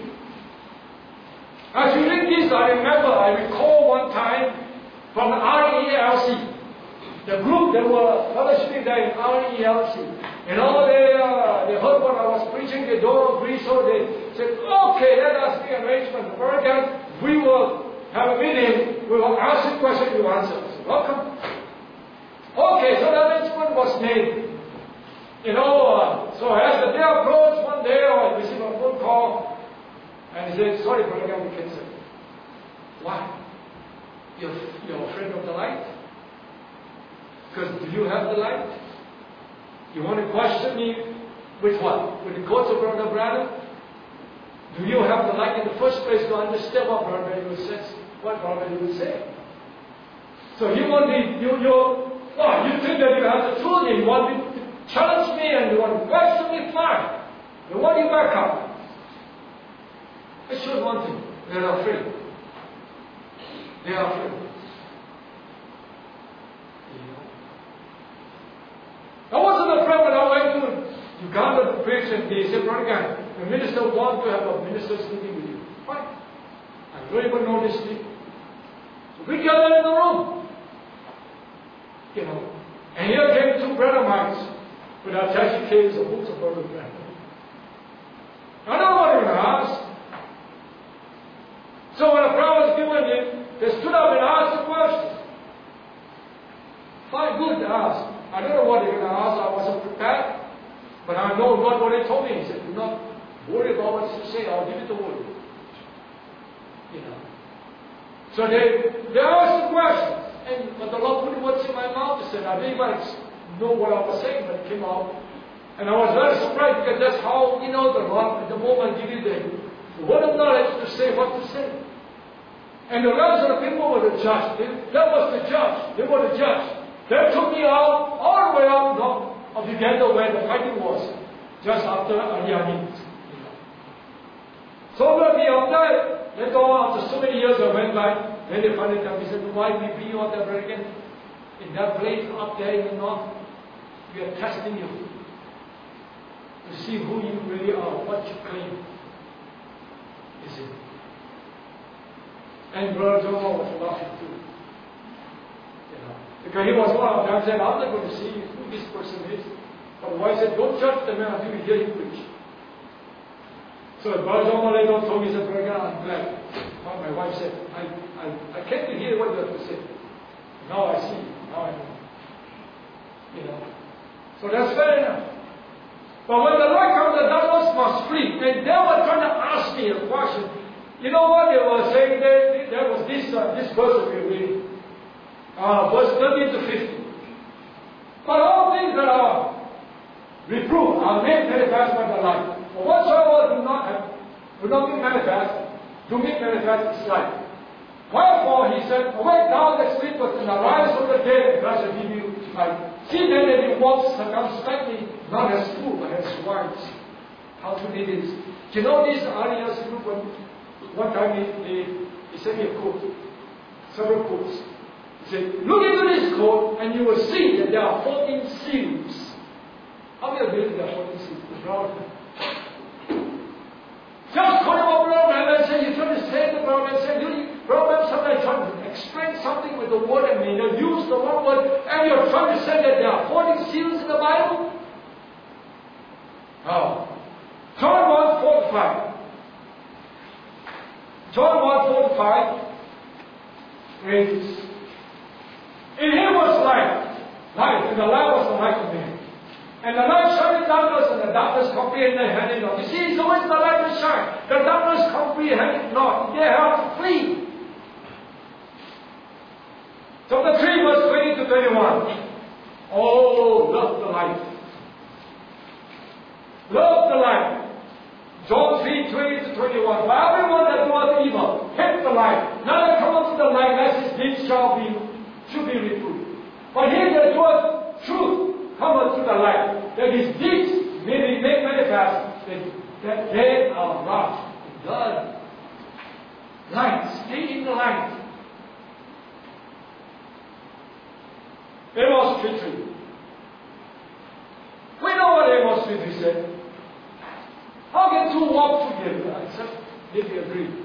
[SPEAKER 1] As you read this, I recall one time from the RELC, the group that were fellowshipping there in RELC. You know, they heard what I was preaching, they don't agree, so they said, okay, let us make an arrangement. For again, we will have a meeting, we will ask you questions, you answer. So, welcome. Okay, so the arrangement was made. You know, so as the day approached, one day I received a phone call, and he said, sorry, Brother Gam, we cancel. Why? You're afraid of the light? Because do you have the light? You want to question me with what? With the quotes of Brother Branham? Do you have the light in the first place to understand what Brother Branham says? What Brother Branham would say? So you want you think that you have the truth, and you want to challenge me, and you want to question me, fine. You want you back up. I showed one thing. They are afraid. They are afraid. I wasn't afraid when I went to Uganda to preach, and they said, Brother Gam, the minister wants to have a minister's meeting with you. Fine. I don't even know this thing. So we gathered in the room. You know. And here came two brother mics with attache cases of books of Brother Branham. I don't know what they're going to ask. So when a prayer was given in, they stood up and asked the question. Fine, good to ask. I don't know what they're going to ask. I wasn't prepared. But I know God what He told me. He said, do not worry about what you say. I'll give you the word. You know. So they asked the question. But the Lord put words in my mouth. He said, I didn't even know what I was saying, but it came out. And I was very surprised, because that's how, the Lord at the moment give you the word of knowledge to say what to say. And the rest of the people were the judge. That was the judge. They were the judge. They took me out, all the way out of Uganda where the fighting was, just after Ariani. So when we out there, later on, after so many years I went back, then they finally told me, said, why we bring you out there again? In that place up there in the north, we are testing you to see who you really are, what you claim. You see. And Brother Jomo was laughing too. Because he was one of them, said, I'm not going to see who this person is. But the wife said, don't judge the man until you hear him preach. So Brother Jomo later told me, he said, Brother Gam, I'm glad. My wife said, I came to hear what you have to say. Now I see, now I know. So that's fair enough. But when the light comes, the darkness must flee. And they were trying to ask me a question. You know what they were saying? There was this verse that we were reading. Verse 13 to 15. But all things that are reproved are made manifest by the light. For whatsoever do not be manifest, to make manifest is light. Wherefore he said, awake thou that sleepest, and arise from the dead, and Christ shall give you light. See then that he walks circumspectly, not as fools, but as wise. How to read this? Do you know this Arias group? One time he sent me a quote, several quotes. He said, look into this quote, and you will see that there are 14 seals. How many of you there are 14 seals? The brown. Just call him up around and say, you're trying to say the brown and say, Proverbs sometimes trying to explain something with the word and you use the one word, and you're trying to say that there are 14 seals in the Bible? Oh. John 1:4-5. John 1:4-5 reads, in him was light, and the light was the light of men. And the light shined in darkness, and the darkness comprehended it not. You see, it's always the light will shine. The darkness comprehended it not. They have to flee. Chapter 3, verse 20 to 21. Oh, love the light. Love the light. John 3, 20 to 21. For everyone that doeth evil, hate the light. Neither come unto the light, lest his deeds should be reproved. But he that doeth truth, come unto the light, that his deeds may be made manifest, that they are wrought in God. Light, stay in the light. Amos 3:3. We know what Amos 3:3 said. How can two walk together except they be agreed?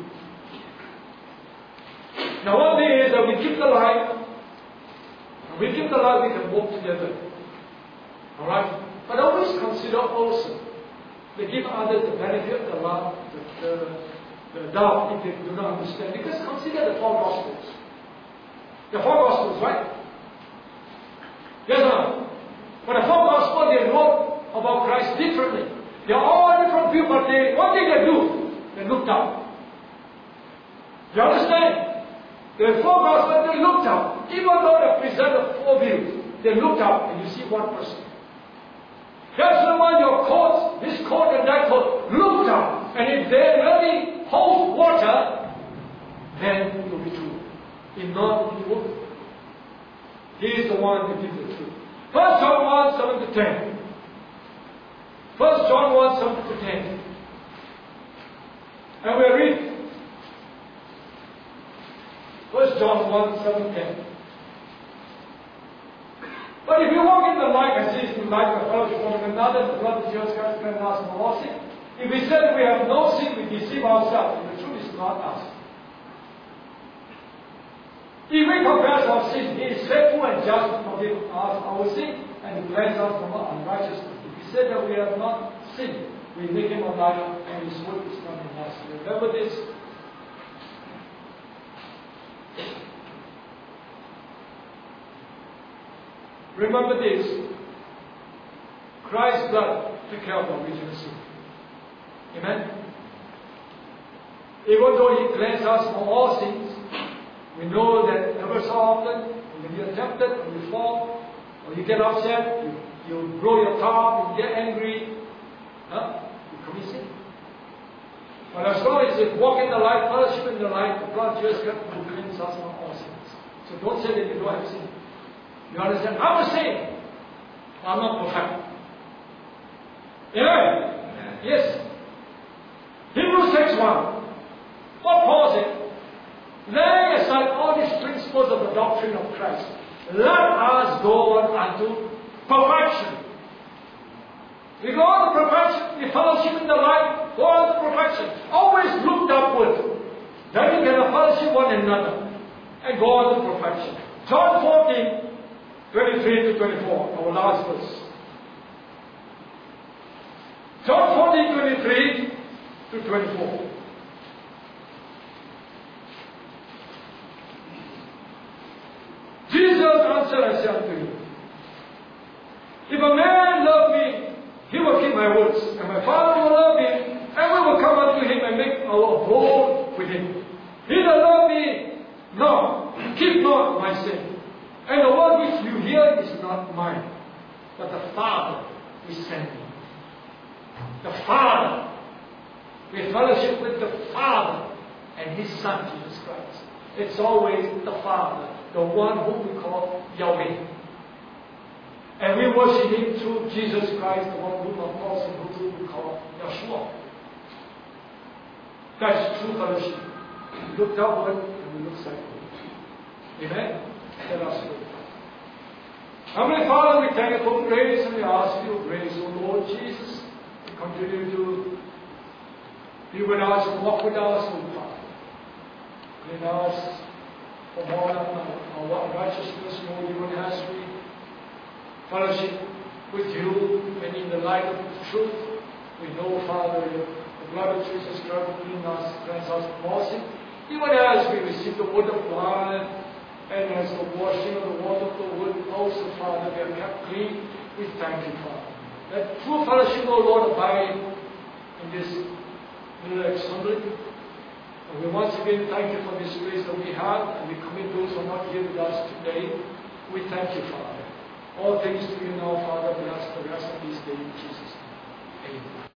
[SPEAKER 1] Now one thing is that we keep the light. When we keep the light, we can walk together. Alright? But always consider also, they give others the benefit of the love, the doubt if they do not understand. Because consider the 4 Gospels. The 4 Gospels, right? Yes or no? But the 4 Gospels, they wrote about Christ differently. They are all different people, but what did they do? They looked up. You understand? The 4 Gospels, they looked up. Even though they presented 4 views, they looked up and you see one person. Just remind your coats, this coat and that coat, looked up. And if they really hold water, then it will be true. If not, it won't. He is the one that gives the truth. 1 John 1, 7 to 10. 1 John 1, 7 to 10. And we read 1 John 1, 7 to 10. But if you walk in the light and see in light of fellowship one another, the blood of Jesus Christ can us from all sin. If we say that we have no sin, we deceive ourselves, and the truth is not us. If we confess our sin, He is faithful and just to forgive us our sin and to cleanse us from our unrighteousness. If we say that we have not sinned, we make Him a liar, and His word is not in us. Remember this. Remember this. Christ's blood took care of the original sin. Amen? Even though He cleansed us from all sins, we know that ever so often, when you get tempted, when you fall, or you get upset, you blow your tongue, you get angry, you commit sin. But as long as you walk in the light, fellowship in the light, the blood of Jesus Christ will cleanse us from all sins. So don't say that you don't have sin. You understand? I'm a saint. I'm not perfect. Amen? Yes. Hebrews 6:1. What Paul said? Laying aside all these principles of the doctrine of Christ, let us go on unto perfection. We go on to perfection, we fellowship in the light, go on to perfection. Always look upward. Then you can fellowship one another and go on to perfection. John 14, 23 to 24, our last verse. John 14, 23 to 24. Jesus answered and said unto him, if a man love me, he will keep my words, and my Father will love him, and we will come unto him and make our abode with him. He that love me, no, keep not my saying. And the word which you hear is not mine, but the Father is sent me. The Father. We fellowship with the Father and His Son, Jesus Christ. It's always the Father, the one whom we call Yahweh. And we worship Him through Jesus Christ, the one whom we call Yeshua. That's true fellowship. We look downward and we look sideward. Amen? Let us pray. Heavenly Father, we thank you for grace and we ask you grace, O Lord Jesus, to continue to be with us and walk with us, O Father. Clean us from all our righteousness, Lord, even as we fellowship with you and in the light of the truth. We know, Father, the blood of Jesus Christ will cleanse us from all sin. Even as we receive the word of God, and as the washing of the water of the word also, Father, we are kept clean. We thank you, Father. That true fellowship, O Lord, abide in this little assembly. And we once again thank you for this grace that we have, and we commit those who are not here with us today. We thank you, Father. All things to you now, Father. We ask the rest of this day in Jesus' name. Amen.